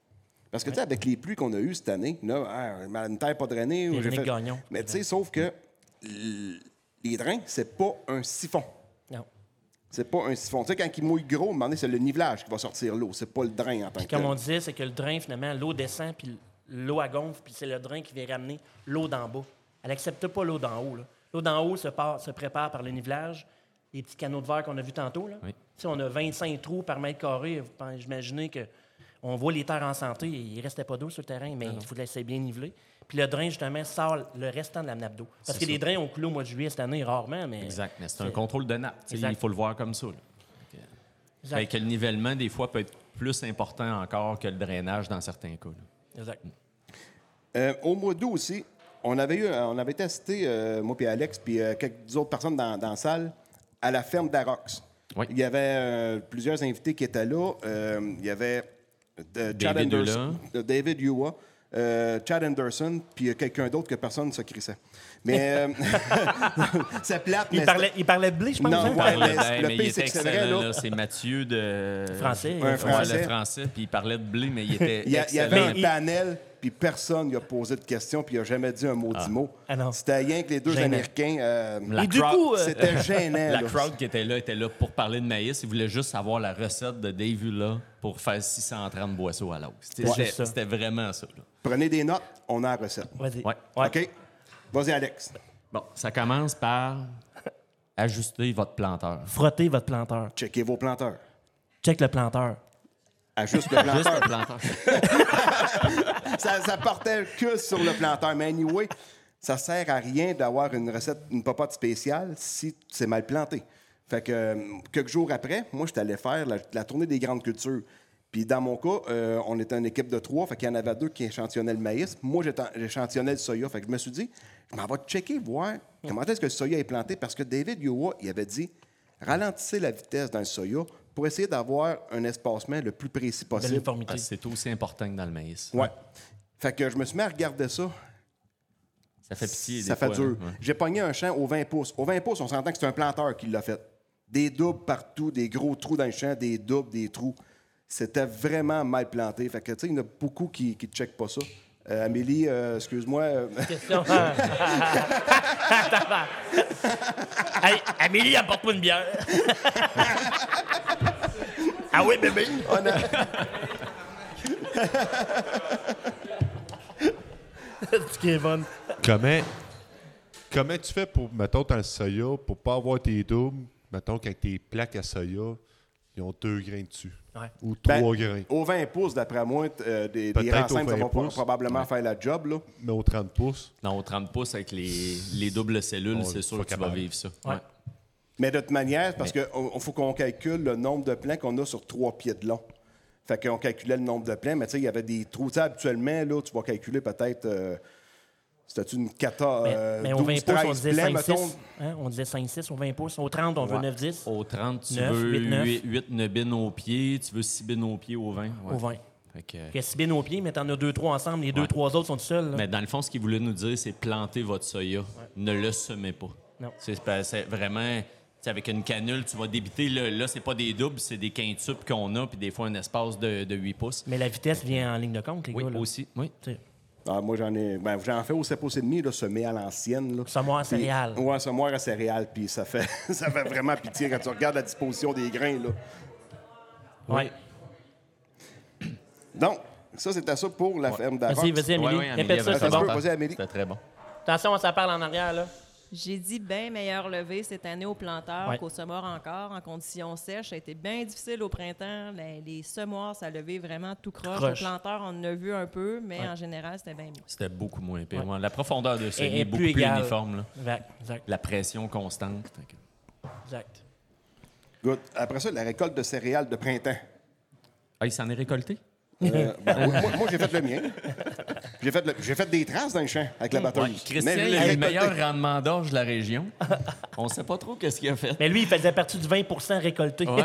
Parce que, tu sais, avec les pluies qu'on a eues cette année, là, ah, une terre pas drainée. ou j'ai Véronique fait- Gagnon. Mais tu sais, sauf que l- les drains, c'est pas un siphon. Non. C'est pas un siphon. Tu sais, quand il mouille gros, à un moment donné, c'est le nivelage qui va sortir l'eau. C'est pas le drain en tant Puis que comme tel. on disait, c'est que le drain, finalement, l'eau descend, puis l'eau elle gonfle, puis c'est le drain qui vient ramener l'eau d'en bas. Elle n'accepte pas l'eau d'en haut. là. L'eau d'en haut se, part- se prépare par le nivelage, les petits canaux de verre qu'on a vus tantôt. Là. Oui. Tu sais, on a vingt-cinq trous par mètre carré. Vous pensez- Imaginez que on voit les terres en santé, il ne restait pas d'eau sur le terrain, mais il faut laisser bien niveler. Puis le drain, justement, sort le restant de la nappe d'eau. Parce C'est que les ça. drains ont coulé au mois de juillet cette année, rarement, mais... Exact, mais c'est un c'est- contrôle de nappe. Tu sais, Exact. il faut le voir comme ça. Là. Exact. Fait que le nivellement, des fois, peut être plus important encore que le drainage dans certains cas. là. Exact. Euh, au mois d'août aussi, on avait, eu, on avait testé, euh, moi et Alex, puis euh, quelques autres personnes dans, dans la salle, à la ferme d'Arox. Oui. Il y avait euh, plusieurs invités qui étaient là. Euh, il y avait euh, Chad David Anderson, euh, David Ewa, euh, Chad Anderson, puis euh, quelqu'un d'autre que personne ne se crissait. Mais euh, c'est plate, Il mais parlait, il parlait de blé, je pense. Non, hein? ouais, Ouais, mais ben, le mais pire, il c'est était que c'est vrai, excellent. là. là. C'est Mathieu de... Français. Un Ouais, Français. le français, puis il parlait de blé, mais il était il y, a- il y excellent. avait un panel, puis personne n'a posé de questions, puis il n'a jamais dit un mot dix mots. Ah non. C'était rien que les deux Gênant. Américains. euh, La Et du crowd- coup, euh, C'était gênant. La là. crowd qui était là était là pour parler de maïs. Il voulait juste savoir la recette de Dave Hula pour faire six cent trente boisseaux à l'eau. C'était Ouais, c'était- c'est ça. c'était vraiment ça. là. Prenez des notes, on a la recette. Vas-y. Ouais. OK? Vas-y, Alex. Bon, ça commence par ajuster votre planteur. Frottez votre planteur. Checkez vos planteurs. Check le planteur. Ajuste le Juste planteur. le planteur. ça, ça portait que sur le planteur. Mais anyway, ça sert à rien d'avoir une recette, une popote spéciale si c'est mal planté. Fait que euh, quelques jours après, moi, j'étais allé faire la, la tournée des grandes cultures. Puis dans mon cas, euh, on était une équipe de trois, fait qu'il y en avait deux qui échantillonnaient le maïs. Moi, j'étais- j'échantillonnais le soya. Fait que je me suis dit, je m'en vais checker, voir comment est-ce que le soya est planté. Parce que David Yowa, il avait dit, ralentissez la vitesse dans le soya pour essayer d'avoir un espacement le plus précis De possible. l'uniformité. Parce que c'est aussi important que dans le maïs. Ouais. Fait que je me suis mis à regarder ça. Ça fait pitié. Ça des fait fois, dur. hein. Ouais. J'ai pogné un champ au vingt pouces. Au vingt pouces, on s'entend que c'est un planteur qui l'a fait. Des doubles partout, des gros trous dans le champ, des doubles, des trous. C'était vraiment mal planté. Fait que, tu sais, il y en a beaucoup qui ne checkent pas ça. Euh, Amélie, euh, excuse-moi. euh, Question. Hey, Amélie, apporte-moi une bière. Ah oui, bébé. on a- C'est qui est bonne. Comment, comment tu fais pour, mettons, dans le soya, pour pas avoir tes doubles, mettons, qu'avec tes plaques à soya, ils ont deux grains dessus. Ouais. Ou Ben, trois grains. Au vingt pouces, d'après moi, t- euh, des, des Peut-être au renseignes, ça va vingt pro- pouces. probablement faire la job. Là. Mais au trente pouces, Non, au trente pouces, avec les, les doubles cellules, On c'est est sûr pas que tu vas capable. vivre ça. Ouais. Ouais. Mais de toute manière, parce qu'il faut qu'on calcule le nombre de plants qu'on a sur trois pieds de long. Fait qu'on calculait le nombre de plants, mais tu sais, il y avait des trous. Tu sais, habituellement, là, tu vas calculer peut-être. Euh, C'était une cata, Mais, euh, mais au vingt douze, pouces, on treize disait plants, cinq mettons. six. Hein? On disait cinq six au vingt pouces. Au trente, on veut Ouais. neuf dix. Au trente, tu Neuf, veux huit, neuf. huit nebines au pied, tu veux six bines au pied au vingt. Ouais. Au vingt. Fait que, Il y a six bines au pied, mais t'en as deux, trois ensemble. Les deux, Ouais. trois autres sont tout seuls. là. mais dans le fond, ce qu'il voulait nous dire, c'est planter votre soya. Ne le semez pas. Non. C'est pas- c'est vraiment... tu sais, avec une canule, tu vas débiter. Là, là c'est pas des doubles, c'est des quintuples qu'on a, puis des fois un espace de, de huit pouces. Mais la vitesse vient en ligne de compte, les Oui, gars. Là. aussi. Oui. Tu sais, Ah, moi, j'en ai. Ben, j'en fais au sept pouces et demi, là, semé à l'ancienne. Là. Semoir à Puis- céréales. Ouais, semoir à céréales. Puis ça fait, ça fait vraiment pitié quand tu regardes la disposition des grains. Là. Ouais. Donc, ça, c'était ça pour la ferme d'Arox. Vas-y, vas-y, Amélie. Ouais, ouais, Amélie Répète ça, avait c'est raison. bon. Vas-y, Amélie. C'était très bon. Attention, ça parle en arrière, là. J'ai dit bien meilleur levé cette année au planteur Ouais. qu'au semoir encore, en conditions sèches. Ça a été bien difficile au printemps. Les, les semoirs, ça a levé vraiment tout croche. Croche. Au planteur, on en a vu un peu, mais Ouais. en général, c'était bien mieux. C'était beaucoup moins pire. Ouais. Ouais. La profondeur de Et- seuil et est beaucoup plus plus égale. uniforme. Là. Exact, exact, La pression constante. Fait que- exact. Good. Après ça, la récolte de céréales de printemps. Ah, il s'en est récolté? Euh, ben, moi, moi, j'ai fait le mien. J'ai fait, le- j'ai fait des traces dans le champ avec la batteuse. Ouais, Christian, Mais je l'ai il a le récolté. meilleur rendement d'orge de la région. On sait pas trop qu'est-ce qu'il a fait. Mais lui, il faisait partie du vingt pour cent récolté. Ouais.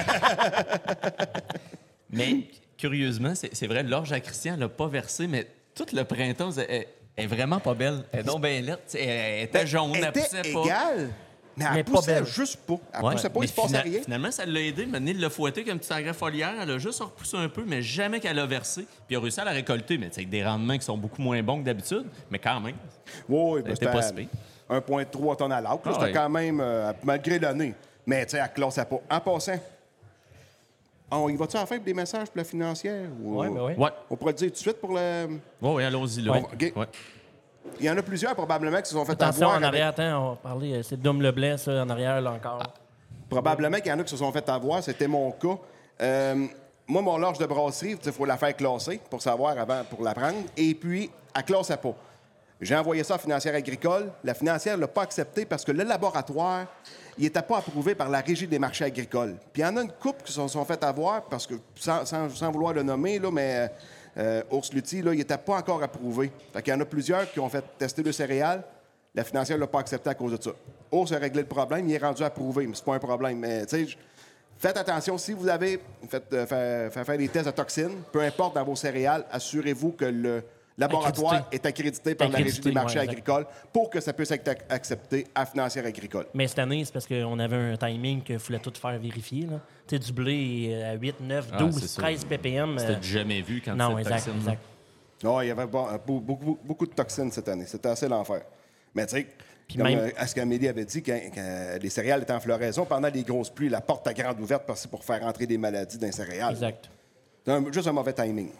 Mais curieusement, c'est c'est vrai, l'orge à Christian l'a pas versé, mais tout le printemps, elle, elle est vraiment pas belle. Elle est donc bien laite. Tu sais, Elle, elle était jaune, Elle elle était poussait pas. égale. Mais elle Mais pas poussait belle. juste pas. Elle Ouais, poussait pas, mais il se passait fina- rien. Finalement, ça l'a aidé. Maintenant, il l'a fouetté comme un petit engrais foliaire. Elle a juste repoussé un peu, mais jamais qu'elle a versé. Puis il a réussi à la récolter, mais avec des rendements qui sont beaucoup moins bons que d'habitude. Mais quand même, Oui, ça ben, était pas si c'était pire. un virgule trois tonnes à l'acre. là. Ah C'était ouais. quand même, euh, malgré l'année. Mais tu sais, elle ne classait pas. En passant, on y va-tu à la fin pour des messages pour la financière? Ou... Oui, mais oui. Ouais. On pourrait le dire tout de suite pour le... Oui, ouais, allons-y là. Ouais. OK. Ouais. Il y en a plusieurs probablement qui se sont fait Attention, avoir. en avec- arrière, attends, on va parler. euh, C'est Dom Leblanc, ça, en arrière, là encore. Probablement qu'il y en a qui se sont fait avoir. C'était mon cas. Euh, moi, mon large de brasserie, il faut la faire classer pour savoir avant, pour la prendre. Et puis, elle ne classait pas. J'ai envoyé ça à Financière agricole. La financière ne l'a pas accepté parce que le laboratoire, il n'était pas approuvé par la Régie des marchés agricoles. Puis il y en a une couple qui se sont fait avoir parce que, sans, sans- sans vouloir le nommer, là, mais euh, Ours Lutti, là, il n'était pas encore approuvé. Fait qu'il y en a plusieurs qui ont fait tester le céréales. La financière ne l'a pas accepté à cause de ça. Ours a réglé le problème, il est rendu approuvé, mais c'est pas un problème. Mais, tu sais, je- faites attention, si vous avez fait, euh, fait- fait faire des tests de toxines, peu importe dans vos céréales, assurez-vous que le laboratoire Accrédité. est accrédité par la Régie Accrédité, des marchés ouais, exact. agricoles pour que ça puisse être ac- accepté à Financière agricole. Mais cette année, c'est parce qu'on avait un timing qu'il fallait tout faire vérifier. là. Tu sais, du blé euh, à huit, neuf, Ah, douze, c'est ça. treize ppm. euh, C'était jamais vu quand Non, cette exact, toxine, exact. Non, il y avait bon- euh, beau- beaucoup, beaucoup de toxines cette année. C'était assez l'enfer. Mais tu sais, comme même- euh, ce qu'Amélie avait dit, quand, quand les céréales étaient en floraison, pendant les grosses pluies, la porte à grande ouverte parce que c'est pour faire entrer des maladies dans les céréales. Exact. C'est un- juste un mauvais timing.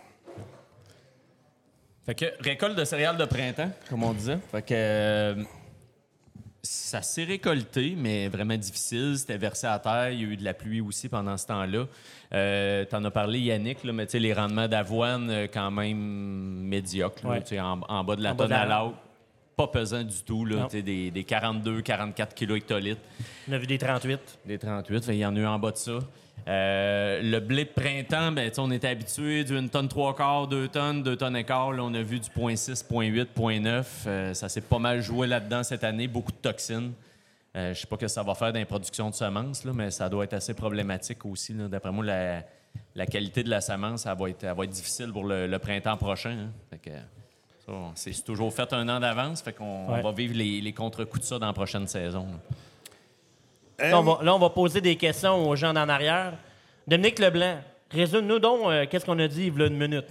Fait que récolte de céréales de printemps, comme on disait. Fait que euh, ça s'est récolté, mais vraiment difficile. C'était versé à terre. Il y a eu de la pluie aussi pendant ce temps-là. Euh, T'en as parlé, Yannick, là, mais tu sais, les rendements d'avoine, euh, quand même médiocres. là, Ouais. tu sais, en, en bas de la En bas tonne de la- à l'autre. Pas pesant du tout. Là, Non. tu sais, des, des quarante-deux, quarante-quatre kilos hectolitres. On a vu des trente-huit. Des trente-huit, fait, il y en a eu en bas de ça. Euh, le blé de printemps, ben, tu sais, on était habitué d'une tonne trois quarts, deux tonnes, deux tonnes et quart. Là, on a vu du zéro virgule six, zéro virgule huit, zéro virgule neuf. Euh, ça s'est pas mal joué là-dedans cette année. Beaucoup de toxines. Euh, je sais pas ce que ça va faire dans les productions de semences, là, mais ça doit être assez problématique aussi. là. D'après moi, la, la qualité de la semence, elle va être, elle va être difficile pour le, le printemps prochain. hein. Fait que, ça, on- c'est c'est toujours fait un an d'avance. Fait qu'on on Ouais. va vivre les, les contre-coups de ça dans la prochaine saison. là. Là, on va, là, on va poser des questions aux gens d'en arrière. Dominique Leblanc, résume-nous donc euh, qu'est-ce qu'on a dit il y a une minute.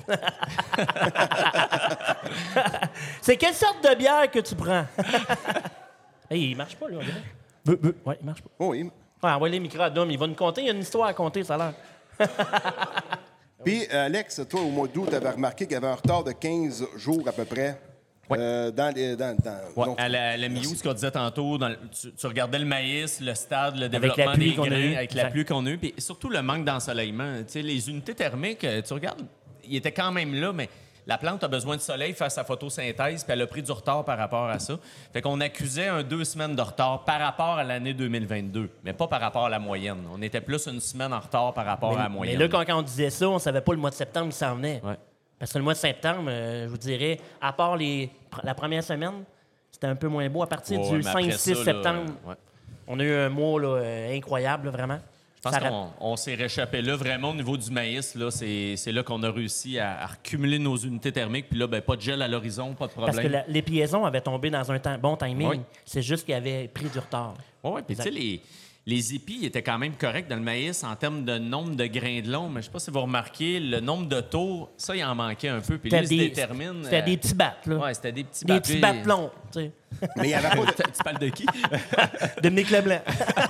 C'est quelle sorte de bière que tu prends? Hey, il marche pas, là. on dirait. Ouais, il marche pas. Oh oui. Ouais, envoie les micros à Dom. Il va nous conter. Il y a une histoire à compter, ça a l'air. Puis, euh, Alex, toi, au mois d'août, tu avais remarqué qu'il y avait un retard de quinze jours à peu près. Ouais. euh, dans les. Dans, dans- Ouais, donc, à la, à la mi-août, ce qu'on disait tantôt, dans le- tu, tu regardais le maïs, le stade, le développement la pluie des qu'on a grains, eue. avec la Exact. pluie qu'on a eue, puis surtout le manque d'ensoleillement. Tu sais, les unités thermiques, euh, tu regardes, ils étaient quand même là, mais la plante a besoin de soleil, faire sa photosynthèse, puis elle a pris du retard par rapport à ça. Fait qu'on accusait un deux semaines de retard par rapport à l'année deux mille vingt-deux, mais pas par rapport à la moyenne. On était plus une semaine en retard par rapport à la Mais moyenne. là, quand, quand on disait ça, on savait pas le mois de septembre qui s'en venait. Ouais. Parce que le mois de septembre, euh, je vous dirais, à part les, la première semaine, c'était un peu moins beau. À partir Ouais, du mais cinq après six ça, là, septembre, ouais. on a eu un mois là, euh, incroyable, là, vraiment. Je pense Ça ra- qu'on on s'est réchappé là. Vraiment, au niveau du maïs, là, c'est c'est là qu'on a réussi à, à recumuler nos unités thermiques. Puis là, ben, pas de gel à l'horizon, pas de problème. Parce que la- les piaisons avaient tombé dans un temps- bon timing. Oui. C'est juste qu'ils avaient pris du retard. Oui, ouais, puis tu sais, les, les épis étaient quand même corrects dans le maïs en termes de nombre de grains de long. Mais je sais pas si vous remarquez, le nombre de tours, ça, il en manquait un peu. Puis là, C'était ils se des, déterminent. c'était euh, des petits battes, là. Ouais, c'était des petits des battes. petits battes longs, tu sais. mais il n'y avait pas de. Tu parles de qui? Dominique Leblanc.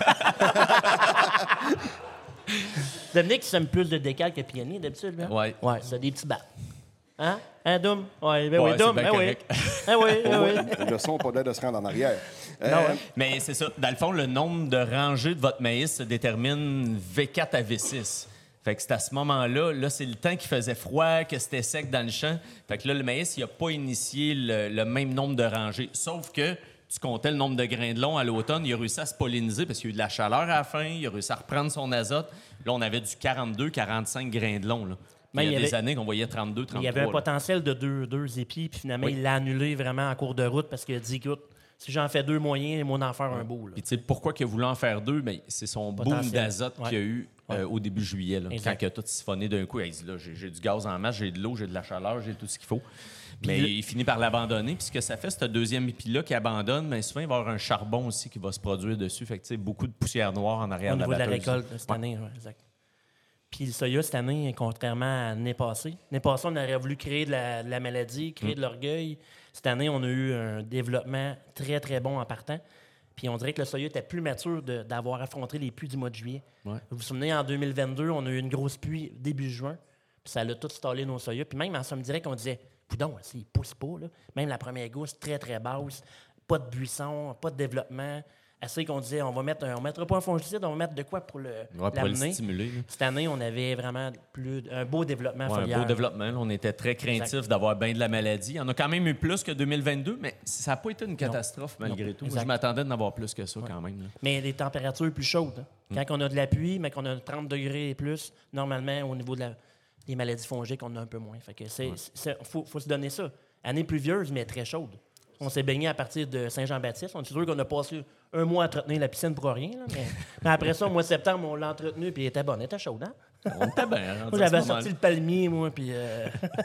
Dominique, il sème plus de décales que Piani, d'habitude, là. Ouais. Ouais, c'est des petits battes. Hein? Hein, Dom? Ouais, ben Ouais, oui, Dom, c'est bien ben oui. correct. Ben oui, ben oui. Le son n'a pas l'air de se rendre en arrière. Euh, Non, ouais. Mais c'est ça. Dans le fond, le nombre de rangées de votre maïs se détermine V quatre à V six. Fait que c'est à ce moment-là, là, c'est le temps qui faisait froid, que c'était sec dans le champ. Fait que là, le maïs, il n'a pas initié le, le même nombre de rangées. Sauf que tu comptais le nombre de grains de long à l'automne, il a réussi à se polliniser parce qu'il y a eu de la chaleur à la fin, il a réussi à reprendre son azote. Là, on avait du quarante-deux, quarante-cinq grains de long. Là. Mais il y a il y des avait- années qu'on voyait trente-deux, Il trente-trois. y avait un là. potentiel de deux, deux épis, puis finalement, Oui. il l'a annulé vraiment en cours de route parce qu'il a dit, écoute, Si j'en fais deux moyens, moi d'en faire un beau. Là. Puis, tu sais, pourquoi il a voulu en faire deux? Ben, c'est son boom Potentiel. d'azote Ouais. qu'il y a eu euh, au début juillet. Là, Exact. quand il a tout siphonné d'un coup, il dit là, j'ai, j'ai du gaz en masse, j'ai de l'eau, j'ai de la chaleur, j'ai tout ce qu'il faut. Mais le- il finit par l'abandonner. Puis ce que ça fait, ce deuxième épi-là qui abandonne, bien souvent, il va y avoir un charbon aussi qui va se produire dessus. Fait que, tu sais, beaucoup de poussière noire en arrière Au de la niveau de la batteuse. récolte, là, cette Ouais. année, ouais, exact. Puis le soya, cette année, contrairement à l'année passée, l'année passée, on aurait voulu créer de la, de la maladie, créer de l'orgueil. Cette année, on a eu un développement très, très bon en partant. Puis on dirait que le soya était plus mature de- d'avoir affronté les pluies du mois de juillet. Ouais. Vous vous souvenez, en deux mille vingt-deux, on a eu une grosse pluie début juin, puis ça a tout stallé nos soya. Puis même en somme direct, on disait, coudonc, il pousse pas, là. Même la première gousse, très, très basse, pas de buisson, pas de développement. Assez qu'on disait, on va mettre, un- on mettra pas un fongicide, on va mettre de quoi pour le Ouais, pour le l'amener. stimuler. là. Cette année, on avait vraiment plus, un beau développement Ouais, un foliaire. beau développement. là. On était très craintifs Exact. d'avoir bien de la maladie. Il y en a quand même eu plus que deux mille vingt-deux, mais ça n'a pas été une catastrophe malgré Non. tout. Moi, Exact. je m'attendais d'en avoir plus que ça quand même. là. Mais des températures plus chaudes. hein. Mm. Quand on a de la pluie, mais qu'on a trente degrés et plus, normalement, au niveau de la- des maladies fongiques, on a un peu moins. Fait que c'est, c'est- faut, faut se donner ça. Année pluvieuse, mais très chaude. On s'est baigné à partir de Saint-Jean-Baptiste. On est sûr qu'on a passé un mois à entretenir la piscine pour rien. là, mais, mais après ça, au mois de septembre, on l'a entretenu puis elle était bonne. Elle était chaude, hein? On était bien. rendu Moi, à j'avais ce sorti moment-là. le palmier, moi, puis... euh,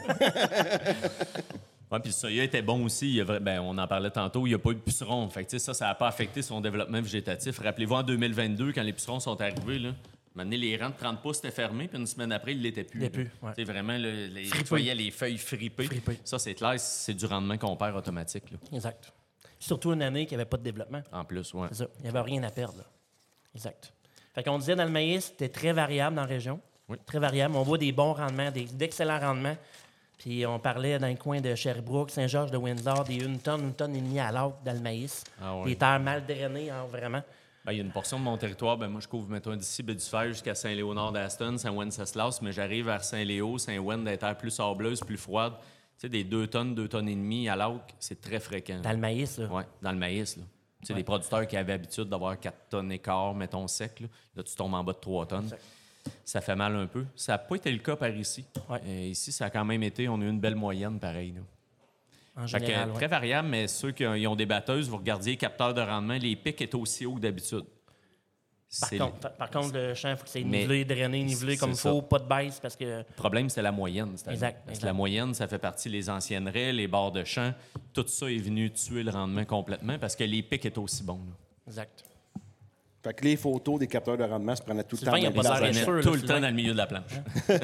Ouais, puis le soya était bon aussi. Il y a vra- ben, on en parlait tantôt, il n'y a pas eu de pucerons. Fait que, tu sais, ça, ça n'a pas affecté son développement végétatif. Rappelez-vous, en deux mille vingt-deux, quand les pucerons sont arrivés, là, maintenant, les rangs de trente pouces étaient fermés, puis une semaine après, ils ne l'étaient plus. Ils l'étaient là. plus, ouais. Tu sais, vraiment, le- les, Fripés. tu voyais les feuilles fripées. Fripées. Ça, c'est clair, c'est du rendement qu'on perd automatique. là. Exact. Surtout une année qui n'avait pas de développement. En plus, ouais. C'est ça. Il n'y avait rien à perdre. Là. Exact. Fait qu'on disait dans le maïs, c'était très variable dans la région. Oui. Très variable. On voit des bons rendements, des, d'excellents rendements. Puis on parlait dans le coin de Sherbrooke, Saint-Georges de Windsor, des une tonne, une tonne et demie à l'acre dans le maïs. Ah ouais. Des terres mal drainées, hein, vraiment. Ben, il y a une portion de mon territoire, ben, moi je couvre, mettons, d'ici ben, du Fer jusqu'à Saint-Léonard d'Aston, Saint-Wenceslas, mais j'arrive vers Saint-Léo, Saint-Wen, des terres plus sableuses, plus froides. Tu sais, des deux tonnes, deux tonnes et demie à l'acre, c'est très fréquent. Dans le maïs, là. Oui, dans le maïs. Là. Tu sais, des producteurs qui avaient l'habitude d'avoir quatre tonnes et quart, mettons, sec. Là, là tu tombes en bas de trois tonnes. Exact. Ça fait mal un peu. Ça n'a pas été le cas par ici. Ouais. Euh, ici, ça a quand même été, on a eu une belle moyenne, pareil. Là. En Fait que, général, ouais. très variable, mais ceux qui ont, ils ont des batteuses, vous regardiez les capteurs de rendement, les pics étaient aussi hauts que d'habitude. Par C'est- contre, par contre, le champ, il faut que c'est Mais nivelé, drainé, nivelé c'est comme il ça. faut, pas de baisse parce que. Le problème, c'est la moyenne. cette année. Exact, Parce que exact. la moyenne, ça fait partie des anciennes raies, les bords de champ. Tout ça est venu tuer le rendement complètement parce que les pics étaient aussi bons. là. Exact. Fait que les photos des capteurs de rendement se prenaient tout le Sylvain, temps. il a dans pas les l'air années. sûr, là, tout le Sylvain. temps dans le milieu de la planche.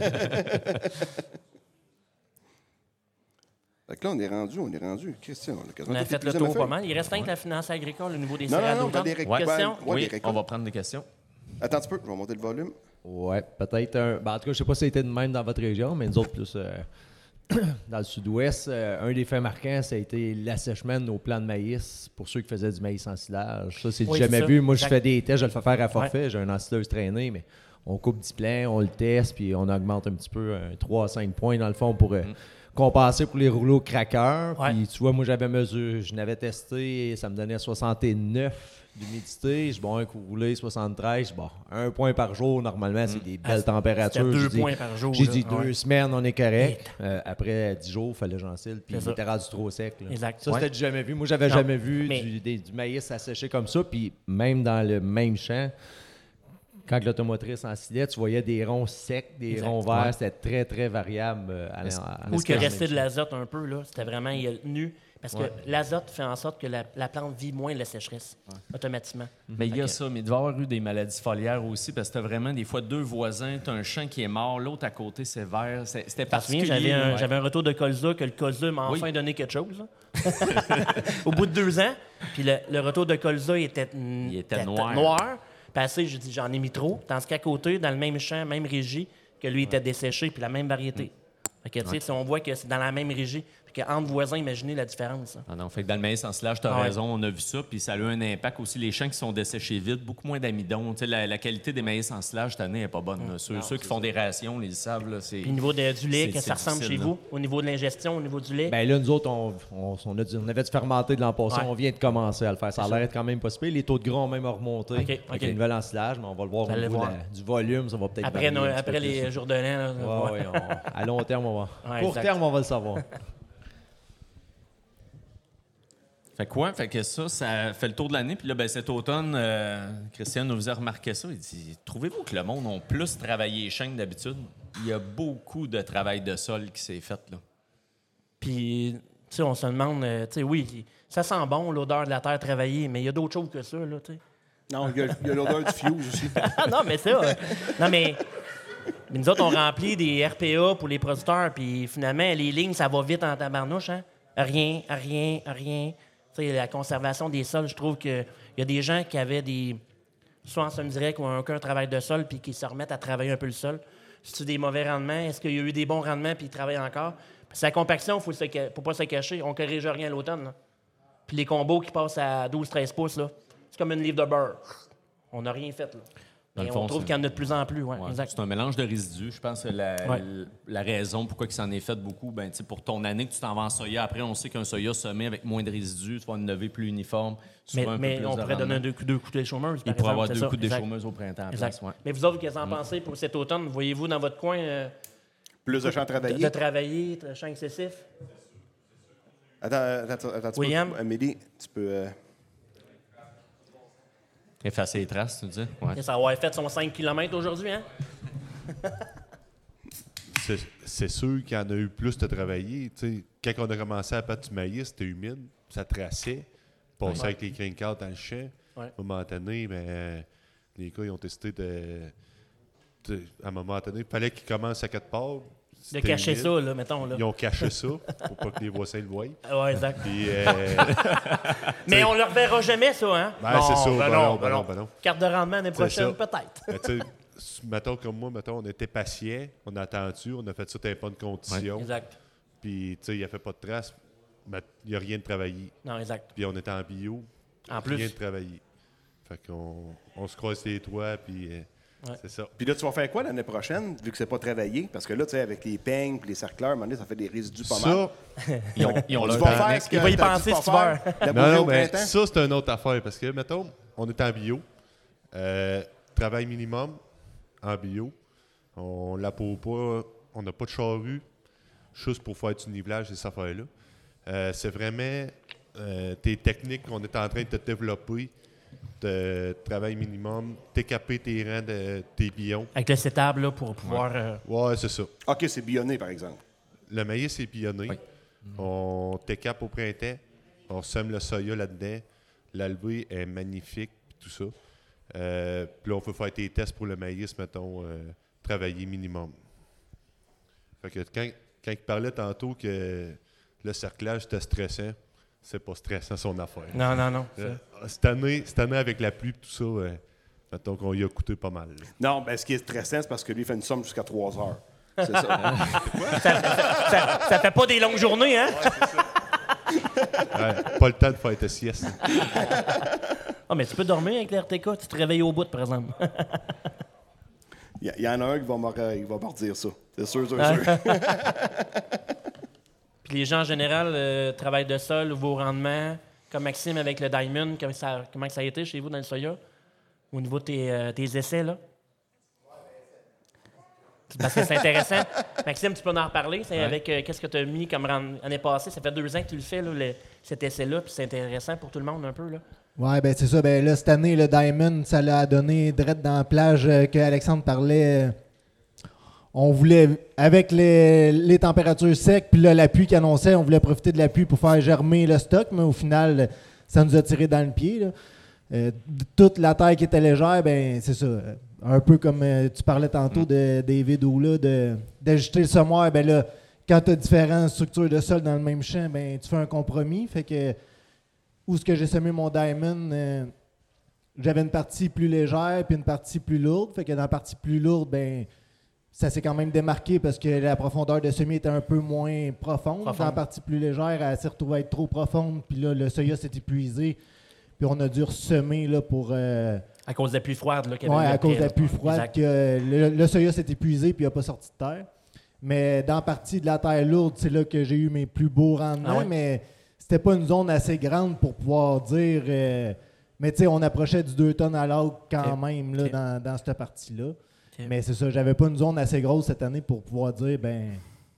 Fait que là, on est rendu, on est rendu. Question. On a, quasiment On a tout fait le épuisé tour ma pas feuille. mal. Il reste rien que la finance agricole au niveau des Non, céréales non, non, d'automne. t'as des ré- Ouais. Question? Ouais, Oui, des on récoltes. va prendre des questions. Attends un petit peu, je vais monter le volume. Ouais, peut-être un. Ben, en tout cas, je sais pas si ça a été de même dans votre région, mais nous autres, plus euh, dans le sud-ouest, euh, un des faits marquants, ça a été l'assèchement de nos plants de maïs pour ceux qui faisaient du maïs en silage. Ça, c'est du Oui, jamais c'est ça. vu. Moi, je Exact. fais des tests, je le fais faire à forfait. J'ai un ensileuse traîné, mais on coupe dix plants, on le teste, puis on augmente un petit peu, un trois à cinq points dans le fond pour euh, compenser pour les rouleaux craqueurs. Ouais. Puis tu vois, moi, j'avais mesuré, je n'avais testé, et ça me donnait soixante-neuf d'humidité. Je bon, un coup roulé, soixante-treize. Bon, un point par jour, normalement, c'est des belles Ah, températures. c'était deux J'ai dit- points par jour, J'ai là. dit deux Ouais. semaines, on est correct. Euh, après dix jours, il fallait j'ensile, puis C'est il ça. était rendu trop sec. là. Exact. Ça, Ouais. c'était du jamais vu. Moi, j'avais Non, jamais vu mais- du, des- du maïs asséché comme ça. Puis même dans le même champ, quand l'automotrice ensilait, tu voyais des ronds secs, des Exact. ronds verts. Ouais. C'était très, très variable. euh, à, Mais- à- à Ou que l'espace restait même de champ. l'azote un peu, là. C'était vraiment il a nu. Parce que Ouais. l'azote fait en sorte que la, la plante vit moins de la sécheresse, automatiquement. Mais il y a Ok. ça, mais il doit y avoir eu des maladies foliaires aussi, parce que t'as vraiment des fois deux voisins, t'as un champ qui est mort, l'autre à côté c'est vert. C'est- C'était Je me souviens, particulier. J'avais un, ouais. j'avais un retour de colza, que le colza m'a Oui. enfin donné quelque chose. là. Au bout de deux ans, puis le, le retour de colza était, Il était était noir. noir. Passé, j'ai dit, j'en ai mis trop. Tandis qu'à côté, dans le même champ, même régie, que lui était desséché, puis la même variété. Fait que, tu sais, si on voit que c'est dans la même régie, puis qu'entre voisins, imaginez la différence. hein. Ah non, fait que dans le maïs en silage, tu as Ah ouais. raison, on a vu ça, puis ça a eu un impact aussi. Les champs qui sont desséchés vite, beaucoup moins d'amidon. Tu sais, La, la qualité des maïs en silage cette année n'est pas bonne. là. Ceux, ceux qui font des rations, ils le savent. Là, c'est... Puis au niveau de- du lait, C'est- qu'est-ce que ça c'est ressemble chez difficile, vous? Au niveau de l'ingestion, au niveau du lait? Ben là, nous autres, on, on, on a du- on avait du fermenté de l'an passé. Ouais. On vient de commencer à le faire. Ça a C'est l'air ça. être quand même pas si pire. Les taux de gras ont même remonté. OK, Avec OK. une nouvelle ensilage, mais on va le voir Vous au allez niveau de voir. la- du volume. Ça va peut-être après varier no- un petit après peu les plus. jours de l'an, là, Ouais, ouais, on- à long terme, on va. Ouais, Court exact. terme, on va le savoir. Fait quoi? Fait que ça, ça fait le tour de l'année. Puis là, ben, cet automne, euh, Christian nous a remarqué ça. Il dit, trouvez-vous que le monde a plus travaillé les chaînes d'habitude? Il y a beaucoup de travail de sol qui s'est fait, là. Puis, tu sais, on se demande, euh, tu sais, oui, ça sent bon, l'odeur de la terre travaillée, mais il y a d'autres choses que ça, là, tu sais. Non, il y a, il y a l'odeur du fuse aussi. non, mais ça. euh, non, mais, mais nous autres, on remplit des R P A pour les producteurs, puis finalement, les lignes, ça va vite en tabarnouche, hein? Rien, rien, rien. Tu sais, la conservation des sols, je trouve qu'il y a des gens qui avaient des. soit en semi-direct ou aucun travail de sol, puis qui se remettent à travailler un peu le sol. C'est-tu des mauvais rendements? Est-ce qu'il y a eu des bons rendements, puis ils travaillent encore? C'est la compaction, il ne faut pas se cacher. On ne corrige rien à l'automne, là. Puis les combos qui passent à douze treize pouces, là, c'est comme une livre de beurre. On n'a rien fait, là. Dans Et le on fond, trouve c'est- qu'il y en a de plus en plus, ouais, Ouais, exact. c'est un mélange de résidus. Je pense que la, Ouais. la raison pourquoi il s'en est fait beaucoup, ben, tu sais, pour ton année que tu t'en vas en soya, après, on sait qu'un soya semé avec moins de résidus, tu vas une levée plus uniforme, Mais, souvent un peu mais plus on de pourrait donner rendement. deux, coups- deux coups de chômeuses, Il par pourrait exemple, avoir c'est deux ça, coups de exact. chômeuses au printemps à la Exact. place. Ouais. Mais vous autres, qu'est-ce que vous en pensez pour cet automne? Voyez-vous dans votre coin euh, Plus de champs de, travaillés. de travailler, de champ excessif? Attends, attends, attends, attends, tu William? peux- Amélie, tu peux... euh, Effacer les traces, tu dis? Ouais. Ça va avoir fait son cinq kilomètres aujourd'hui, hein? C'est, c'est sûr qu'il y en a eu plus de travailler. Tu sais, quand on a commencé à battre du maïs, c'était humide, ça traçait. Passait Ouais. avec les crankouts dans le champ. Ouais. À un moment donné, ben, euh, les gars, ils ont testé de. de- à un moment donné, il fallait qu'ils commencent à quatre parts. De C'était cacher humide. ça, là, mettons. Là. Ils ont caché ça pour pas que les voisins le voient. Ah ouais, exact. Puis, euh, Mais on ne le reverra jamais, ça, hein? ben, c'est ça. ben Ben non, non, ben ben non. non, ben non. Carte de rendement l'année C'est prochaine, ça. peut-être. Ben, tu sais, mettons comme moi, mettons, on était patient, on a attendu, on a fait ça dans les bonnes conditions. Exact. Puis, tu sais, il n'y a fait pas de traces, mais il n'y a rien de travaillé. Non, exact. Puis, on était en bio, En plus. rien de travaillé. Fait qu'on on se croise les toits, puis euh, Ouais. c'est ça. Puis là, tu vas faire quoi l'année prochaine, vu que c'est pas travaillé? Parce que là, tu sais, avec les peignes et les cercleurs, à un moment donné, ça fait des résidus pas mal. Ça, Ils ont, ils ont Tu leur vas technique. faire ce que Il va y t'as penser dit de cet pas hiver. faire, la non, bouger non, au mais printemps. ça, c'est une autre affaire. Parce que, mettons, on est en bio, euh, travail minimum en bio, on la peau pas, on n'a pas de charrue, juste pour faire du nivelage et ces affaires-là. Euh, c'est vraiment euh, tes techniques qu'on est en train de te développer, de travail minimum, décaper tes rangs de tes bions. Avec le sétable, là, pour pouvoir... euh, Ouais, c'est ça. OK, c'est bionné, par exemple. Le maïs est pionné. Oui. On décape au printemps. On sème le soya là-dedans. La levée est magnifique, puis tout ça. Euh, puis là, on peut faire des tests pour le maïs, mettons, euh, travailler minimum. Fait que quand, quand il parlait tantôt que le cerclage était stressant, c'est pas stressant son affaire. Non, non, non. ça. Euh, cette, année, cette année, avec la pluie, tout ça, euh, mettons qu'on y a coûté pas mal. là. Non, ben, ce qui est stressant, c'est parce que lui, il fait une somme jusqu'à trois heures. C'est ça. ça, ça fait pas des longues journées, hein? Ouais, pas le temps de faire ta sieste. Ah, mais tu peux dormir avec l'R T K, tu te réveilles au bout, par exemple. Il y, il y en a un qui va me, re- il va me redire ça. C'est sûr, sûr, Ah. sûr. Puis les gens, en général, euh, travail de sol, vos rendements, comme Maxime avec le Diamond, comment ça, comment ça a été chez vous dans le soya, au niveau de tes, euh, tes essais, là? Parce que c'est intéressant. Maxime, tu peux en reparler. C'est Ouais. avec euh, qu'est-ce que tu as mis comme rend- année passée. Ça fait deux ans que tu le fais, là, le- cet essai-là, puis c'est intéressant pour tout le monde un peu. Là. Ouais, ben c'est ça. Ben là, cette année, le Diamond, ça l'a donné direct dans la plage euh, que Alexandre parlait. euh, On voulait, avec les, les températures secs, puis là, la pluie qui annonçait, on voulait profiter de la pluie pour faire germer le stock, mais au final, ça nous a tiré dans le pied. Là. Euh, toute la terre qui était légère, ben c'est ça. euh, Un peu comme euh, tu parlais tantôt de, des vidéos là, de, d'ajuster le semoir, ben là, quand tu as différentes structures de sol dans le même champ, ben tu fais un compromis. Fait que où est-ce que j'ai semé mon Diamond, euh, j'avais une partie plus légère puis une partie plus lourde. Fait que dans la partie plus lourde, ben ça s'est quand même démarqué parce que la profondeur de semis était un peu moins profonde. Profonde. Dans la partie plus légère, elle s'est retrouvée à être trop profonde. Puis là, le soya s'est épuisé. Puis on a dû ressemer là, pour... euh, À cause de la pluie froide. Là, qu'il y avait ouais, eu à cause de la après, pluie là. froide, Exact. que le, le soya s'est épuisé puis il n'a pas sorti de terre. Mais dans la partie de la terre lourde, c'est là que j'ai eu mes plus beaux rendements. Ah ouais? Mais c'était pas une zone assez grande pour pouvoir dire... euh, mais tu sais, on approchait du deux tonnes à l'acre quand Ok. même là, Ok. dans, dans cette partie-là. Ok. Mais c'est ça, j'avais pas une zone assez grosse cette année pour pouvoir dire, ben,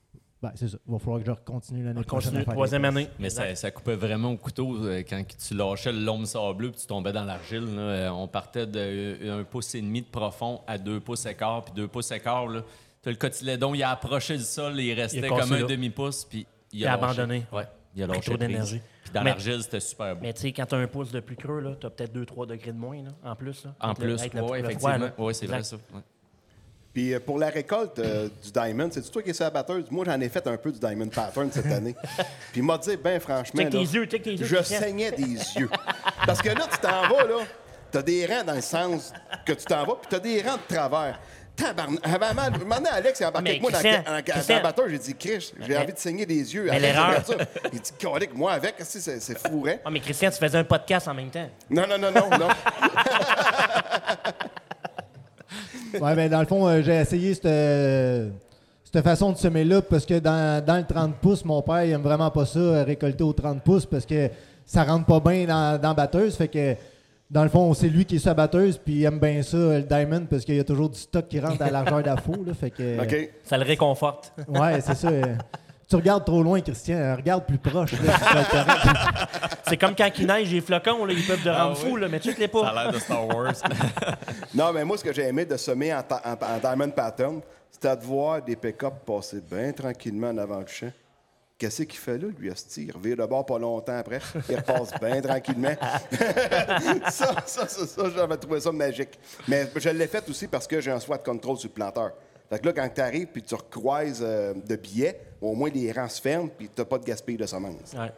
Ben, c'est ça. Il va falloir que je continue l'année On prochaine. continue, à faire des troisième tests. année. Mais ça, ça coupait vraiment au couteau euh, quand tu lâchais le loam sableux puis tu tombais dans l'argile. là. Euh, On partait d'un pouce et demi de profond à deux pouces et quart. Puis deux pouces et quart, là, t'as le cotylédon, il a approché du sol, il restait Il a comme cassé un là. demi-pouce. Puis il Il a a lâché. abandonné. Ouais, il a Pris lâché trop prise. d'énergie. Puis dans Mais- l'argile, c'était super beau. Mais tu sais, quand tu as un pouce de plus creux, tu as peut-être deux trois degrés de moins là, en plus. Là, En Avec le- plus, avec le- ouais, le effectivement. froid, là. Oui, c'est vrai Exact. ça. ouais. Puis euh, pour la récolte euh, du Diamond, c'est toi qui es sur la batteuse. Moi, j'en ai fait un peu du Diamond Pattern cette année. Puis il m'a dit, ben franchement, Check tes là, yeux, check tes yeux, je Christian. saignais des yeux. Parce que là, tu t'en vas, là, t'as des rangs dans le sens que tu t'en vas, puis t'as des rangs de travers. Tabarnak. Avant, un moment donné, Alex est embarqué Ah, mais avec moi dans, Christian, dans- dans Christian. la batteuse. J'ai dit, Chris, j'ai Mais- envie de saigner des yeux. mais Alex, l'erreur- regarde ça. Il dit, colique, moi avec, si, c'est c'est fourré. Ah, mais Christian, tu faisais un podcast en même temps. Non, non, non, non, non. Ouais, ben dans le fond, euh, j'ai essayé cette, euh, cette façon de semer-là parce que dans, dans le trente pouces, mon père, il aime vraiment pas ça, euh, récolter au trente pouces parce que ça rentre pas bien dans, dans la batteuse. Fait que, dans le fond, c'est lui qui est sa batteuse, puis il aime bien ça, euh, le Diamond, parce qu'il y a toujours du stock qui rentre à la largeur d'affaut. Là, fait que, OK. Ça le réconforte. Ouais, c'est ça. euh, tu regardes trop loin, Christian. euh, Regarde plus proche. Là, tu vas être correct. C'est comme quand il neige, les flocons, là, ils peuvent te Ah rendre oui. fou, là, mais tu les Ça pas. a l'air de Star Wars. Non, mais moi, ce que j'ai aimé de semer en, ta- en- en Diamond Pattern, c'était de voir des pick-up passer bien tranquillement en avant du champ. Qu'est-ce qu'il fait là, lui, hostie? Il revient de bord pas longtemps après. Il repasse bien tranquillement. ça, ça, ça, ça, j'avais trouvé ça magique. Mais je l'ai fait aussi parce que j'ai un SWAT control sur le planteur. Fait que là, quand tu arrives puis tu recroises euh, de billets, au moins les rangs se ferment puis tu n'as pas de gaspillage de semences. Ouais.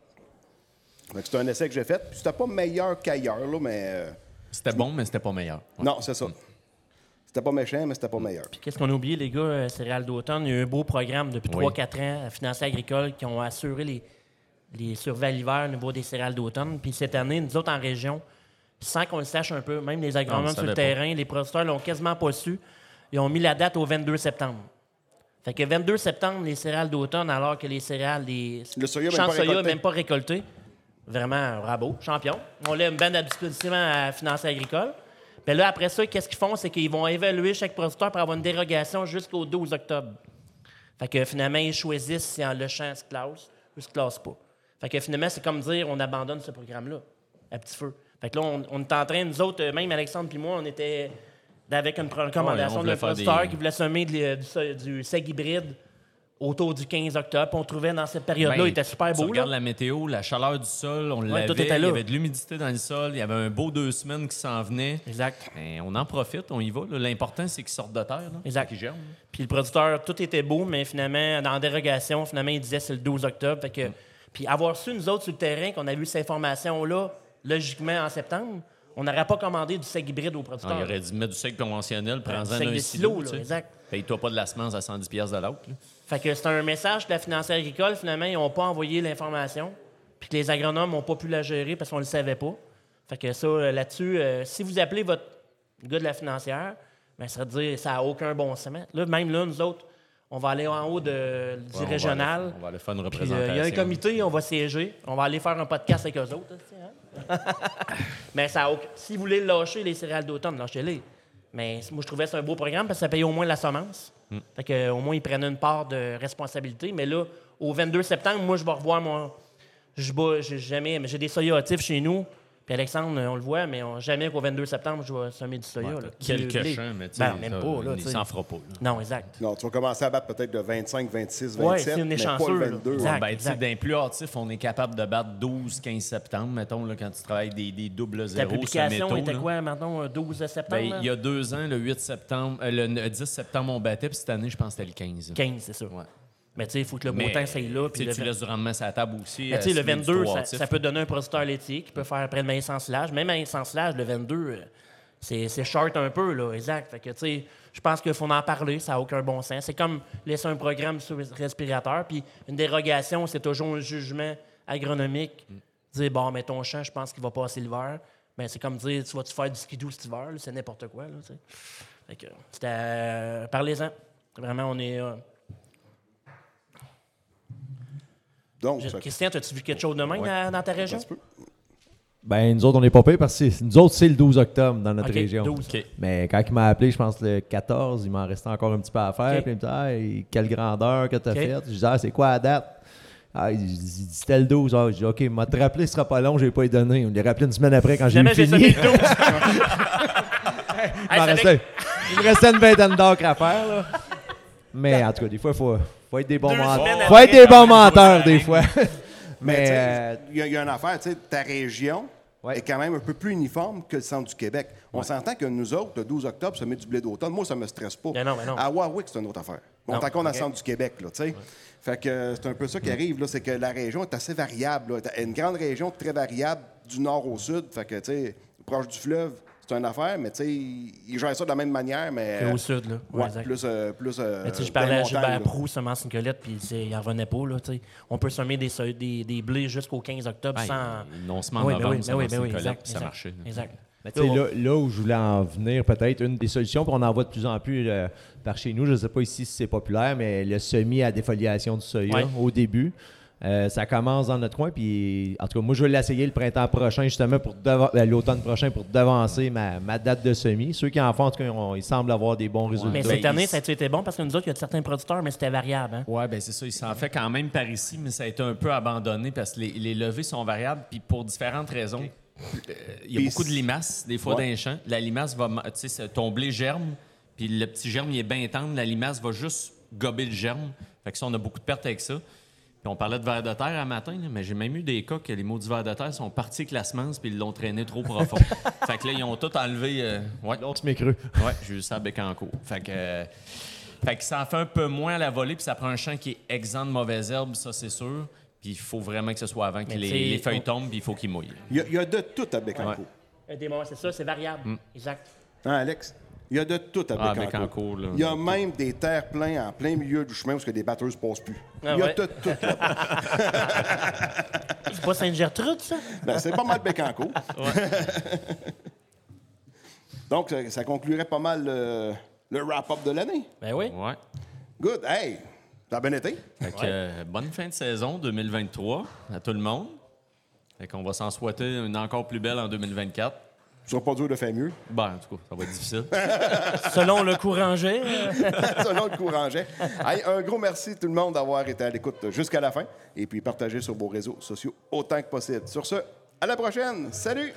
Fait que c'est un essai que j'ai fait. Puis c'était pas meilleur qu'ailleurs, là, mais... euh, C'était bon, mais c'était pas meilleur. Ouais. Non, c'est ça. C'était pas méchant, mais c'était pas meilleur. Puis qu'est-ce qu'on a oublié, les gars, euh, Céréales d'automne? Il y a eu un beau programme depuis Oui. trois quatre ans à Financier agricole qui ont assuré les, les surveilles à l'hiver au niveau des céréales d'automne. Puis cette année, nous autres en région, sans qu'on le sache un peu, même les Non, on agronomes le sur le savait pas. terrain, les producteurs l'ont quasiment pas su. Ils ont mis la date au vingt-deux septembre. Fait que vingt-deux septembre, les céréales d'automne, alors que les céréales, les Le soya, même champs pas de soya, récolté. même pas récoltés. Vraiment, bravo, champion. On l'a une bande à disposition à Financier agricole. Puis là, après ça, qu'est-ce qu'ils font? C'est qu'ils vont évaluer chaque producteur pour avoir une dérogation jusqu'au douze octobre. Fait que finalement, ils choisissent si en le champ se classe ou se classe pas. Fait que finalement, c'est comme dire on abandonne ce programme-là, à petit feu. Fait que là, on, on est en train, nous autres, même Alexandre puis moi, on était avec une recommandation on de voulait d'un faire producteur des- qui voulait semer de- du, so- du seg hybride autour du quinze octobre. Puis on trouvait dans cette période-là, Ben, il était super Tu beau. regardes Là. la météo, la chaleur du sol, on Ouais, l'avait, tout était il là. y avait de l'humidité dans le sol, il y avait un beau deux semaines qui s'en venait. Exact. Ben, on en profite, on y va. là. L'important, c'est qu'ils sortent de terre. Là. Exact. Qu'ils germent. Puis le producteur, tout était beau, mais finalement, dans la dérogation, finalement, il disait c'est le douze octobre. Fait que, Puis avoir su, nous autres, sur le terrain, qu'on avait eu cette information-là, logiquement, en septembre, on n'aurait pas commandé du seg hybride au Non, producteur. il aurait dû mettre du sec conventionnel, prends-en du sec un de silo. silo, là, tu sais. exact. Paye-toi pas de la semence à cent dix piastres de l'autre. là. Fait que c'est un message que la financière agricole, finalement, ils n'ont pas envoyé l'information, puis que les agronomes n'ont pas pu la gérer parce qu'on ne le savait pas. Fait que ça, euh, là-dessus, euh, si vous appelez votre gars de la financière, ben, ça veut dire ça n'a aucun bon sens. Là, même là, nous autres, on va aller en haut de, du Ouais, on va régional. aller- On va aller faire une Puis, euh, représentation. il y a un comité, on va siéger. On va aller faire un podcast avec eux autres. hein. Mais ça a aucun- si vous voulez lâcher les céréales d'automne, lâchez-les. Mais moi, je trouvais que c'est un beau programme parce que ça paye au moins la semence. Fait que, euh, au moins, ils prennent une part de responsabilité. Mais là, au vingt-deux septembre, moi, je vais revoir mon. Je bats, j'ai jamais. Mais j'ai des soya actifs chez nous. Puis Alexandre, on le voit, mais on- jamais qu'au vingt-deux septembre, je vais semer du soya. Ouais, là. t'as Du quelques blé. champs, mais tu sais, Ben, même là, pas. Là, il tu sais. s'en fera pas. là. Non, exact. Non, tu vas commencer à battre peut-être de vingt-cinq, vingt-six, Ouais, vingt-sept, si on est mais pas chanceux, le là. vingt-deux. Exact. Ben, tu sais, d'un plus hâtif, on est capable de battre douze quinze septembre, mettons, là, quand tu travailles des, des doubles Ta zéros sur publication métaux. était là. quoi, maintenant, un douze septembre? Ben, là? il y a deux ans, le huit septembre, euh, le dix septembre, on battait, puis cette année, je pense que c'était le quinze. quinze, c'est ça. Ouais. Mais tu sais, il faut que le beau Mais, temps s'aille là. tu Puis sais, le tu vingt- laisses du rendement sur la table aussi. Mais tu sais, le à semer du vingt-deux, trois ça, hâtif. ça peut donner un producteur laitier qui peut faire après le maïs en silage. Même maïs en silage, le vingt-deux, euh, c'est c'est short un peu, là, exact. Fait que, tu sais, je pense qu'il faut en parler, ça n'a aucun bon sens. C'est comme laisser un programme sur le respirateur, puis une dérogation, c'est toujours un jugement agronomique. Dire, bon, mais ton champ, je pense qu'il va passer l'hiver. Ben, c'est comme dire, tu vas-tu faire du skidoo cet hiver, là? C'est n'importe quoi, là, tu sais. Fait que, c'était... euh, parlez-en. Vraiment, on est... euh, Donc, je- ça- Christian, as-tu vu quelque chose de même dans, dans ta région? un petit peu. Ben, nous autres, on n'est pas payés parce que c'est- nous autres, c'est le douze octobre dans notre OK, région. douze. OK. Mais quand il m'a appelé, je pense le quatorze, il m'en restait encore un petit peu à faire. OK. Puis il me dit ah, hey, quelle grandeur que tu as OK. faite. Je dis ah, c'est quoi la date? Ah, il dit c'était le douze. Ah, je dis OK, m'a te rappelé, ce sera pas long, je vais pas y donner. On l'a rappelé une semaine après quand j'ai eu Jamais j'ai fini. semé le douze. il, m'en restait, il me restait une vingtaine d'acres à faire. Là. Mais en tout cas, des fois, il faut, faut être des bons Deux menteurs. semaines faut après, être des quand bons même, menteurs, faut des se fois. Mais Mais tu euh, sais, il y, a- il y a une affaire, tu sais, ta région Ouais. est quand même un peu plus uniforme que le centre du Québec. On s'entend que nous autres, le douze octobre, se met du blé d'automne. Moi, ça me stresse pas. Mais non, mais non. À Warwick, c'est une autre affaire. On Non, est encore dans ok. le centre du Québec, là, tu sais. Fait que euh, c'est un peu ça qui arrive, là, c'est que la région est assez variable. Là. T'as une grande région très variable du nord au sud. Fait que, tu sais, proche du fleuve, c'est une affaire, mais tu sais, ils gèrent ça de la même manière, mais... C'est au sud, là. Ouais, Ouais, exact. plus... euh, plus euh, Mais tu sais, je dans les parlais à montagnes, Gilbert là. Proulx, semence Nicolette, puis c'est- il n'en revenait pas. Là, tu sais. On peut semer des, se- des, des blés jusqu'au quinze octobre Ouais, sans. non seulement en Oui, ben novembre, oui, ça ben oui, lance ben une oui, collecte, exact, puis ça exact, marchait. là. Exact. Mais tu sais, là, là où je voulais en venir, peut-être, une des solutions, puis on en voit de plus en plus euh, par chez nous, je ne sais pas ici si c'est populaire, mais le semis à défoliation du soya Ouais. au début. Euh, ça commence dans notre coin, puis en tout cas, moi, je vais l'essayer le printemps prochain, justement, pour deva- euh, l'automne prochain, pour devancer ma, ma date de semis. Ceux qui en font, en tout cas, on- ils semblent avoir des bons résultats. Mais Ben, cette année, il- ça a été bon parce que nous autres, il y a certains producteurs, mais c'était variable. Hein? Oui, bien c'est ça. Il s'en fait quand même par ici, mais ça a été un peu abandonné parce que les, les levées sont variables, puis pour différentes raisons. Euh, il y a Puis beaucoup de c'est- limaces, des fois, Ouais. dans les champs. La limace va, ma- tu sais, c'est- ton blé germe, puis le petit germe, il est bien tendre. La limace va juste gober le germe. Fait que ça, on a beaucoup de pertes avec ça. Puis on parlait de vers de terre un matin, là, mais j'ai même eu des cas que les maudits vers de terre sont partis avec la semence puis ils l'ont traîné trop profond. Fait que là, ils ont tout enlevé. euh, ouais, L'autre m'est cru. ouais, j'ai eu ça à Bécancourt. Fait que, euh, fait que ça en fait un peu moins à la volée, puis ça prend un champ qui est exempt de mauvaises herbes, ça c'est sûr. Puis il faut vraiment que ce soit avant que Mais les, tu sais, les feuilles on- tombent, puis il faut qu'ils mouillent. Il y, a- il y a de tout à Bécancourt. Euh, Des moments, c'est ça, c'est variable. Mm. Exact. Hein, Alex? Il y a de tout à Ah, Bécancourt. Bécancourt, là. Il y a même des terres pleines en plein milieu du chemin où que des batteuses ne passent plus. Ah Il y a ouais? de tout. là. C'est pas Sainte-Gertrude, ça? Ben, c'est pas mal Bécancourt. Donc, ça, ça conclurait pas mal le, le wrap-up de l'année. Ben oui. Ouais. Good. Hey, ça a bien été? Fait que, euh, bonne fin de saison deux mille vingt-trois à tout le monde. Fait qu'on va s'en souhaiter une encore plus belle en deux mille vingt-quatre. Ce sera pas dur de faire mieux. Ben, en tout cas, ça va être difficile. Selon le couranger. euh, Selon le courangeait. Hey, un gros merci tout le monde d'avoir été à l'écoute jusqu'à la fin et puis partagez sur vos réseaux sociaux autant que possible. Sur ce, à la prochaine. Salut!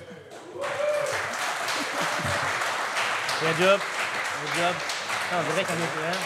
Good job. Good job. Ah, on dirait qu'on est... hein?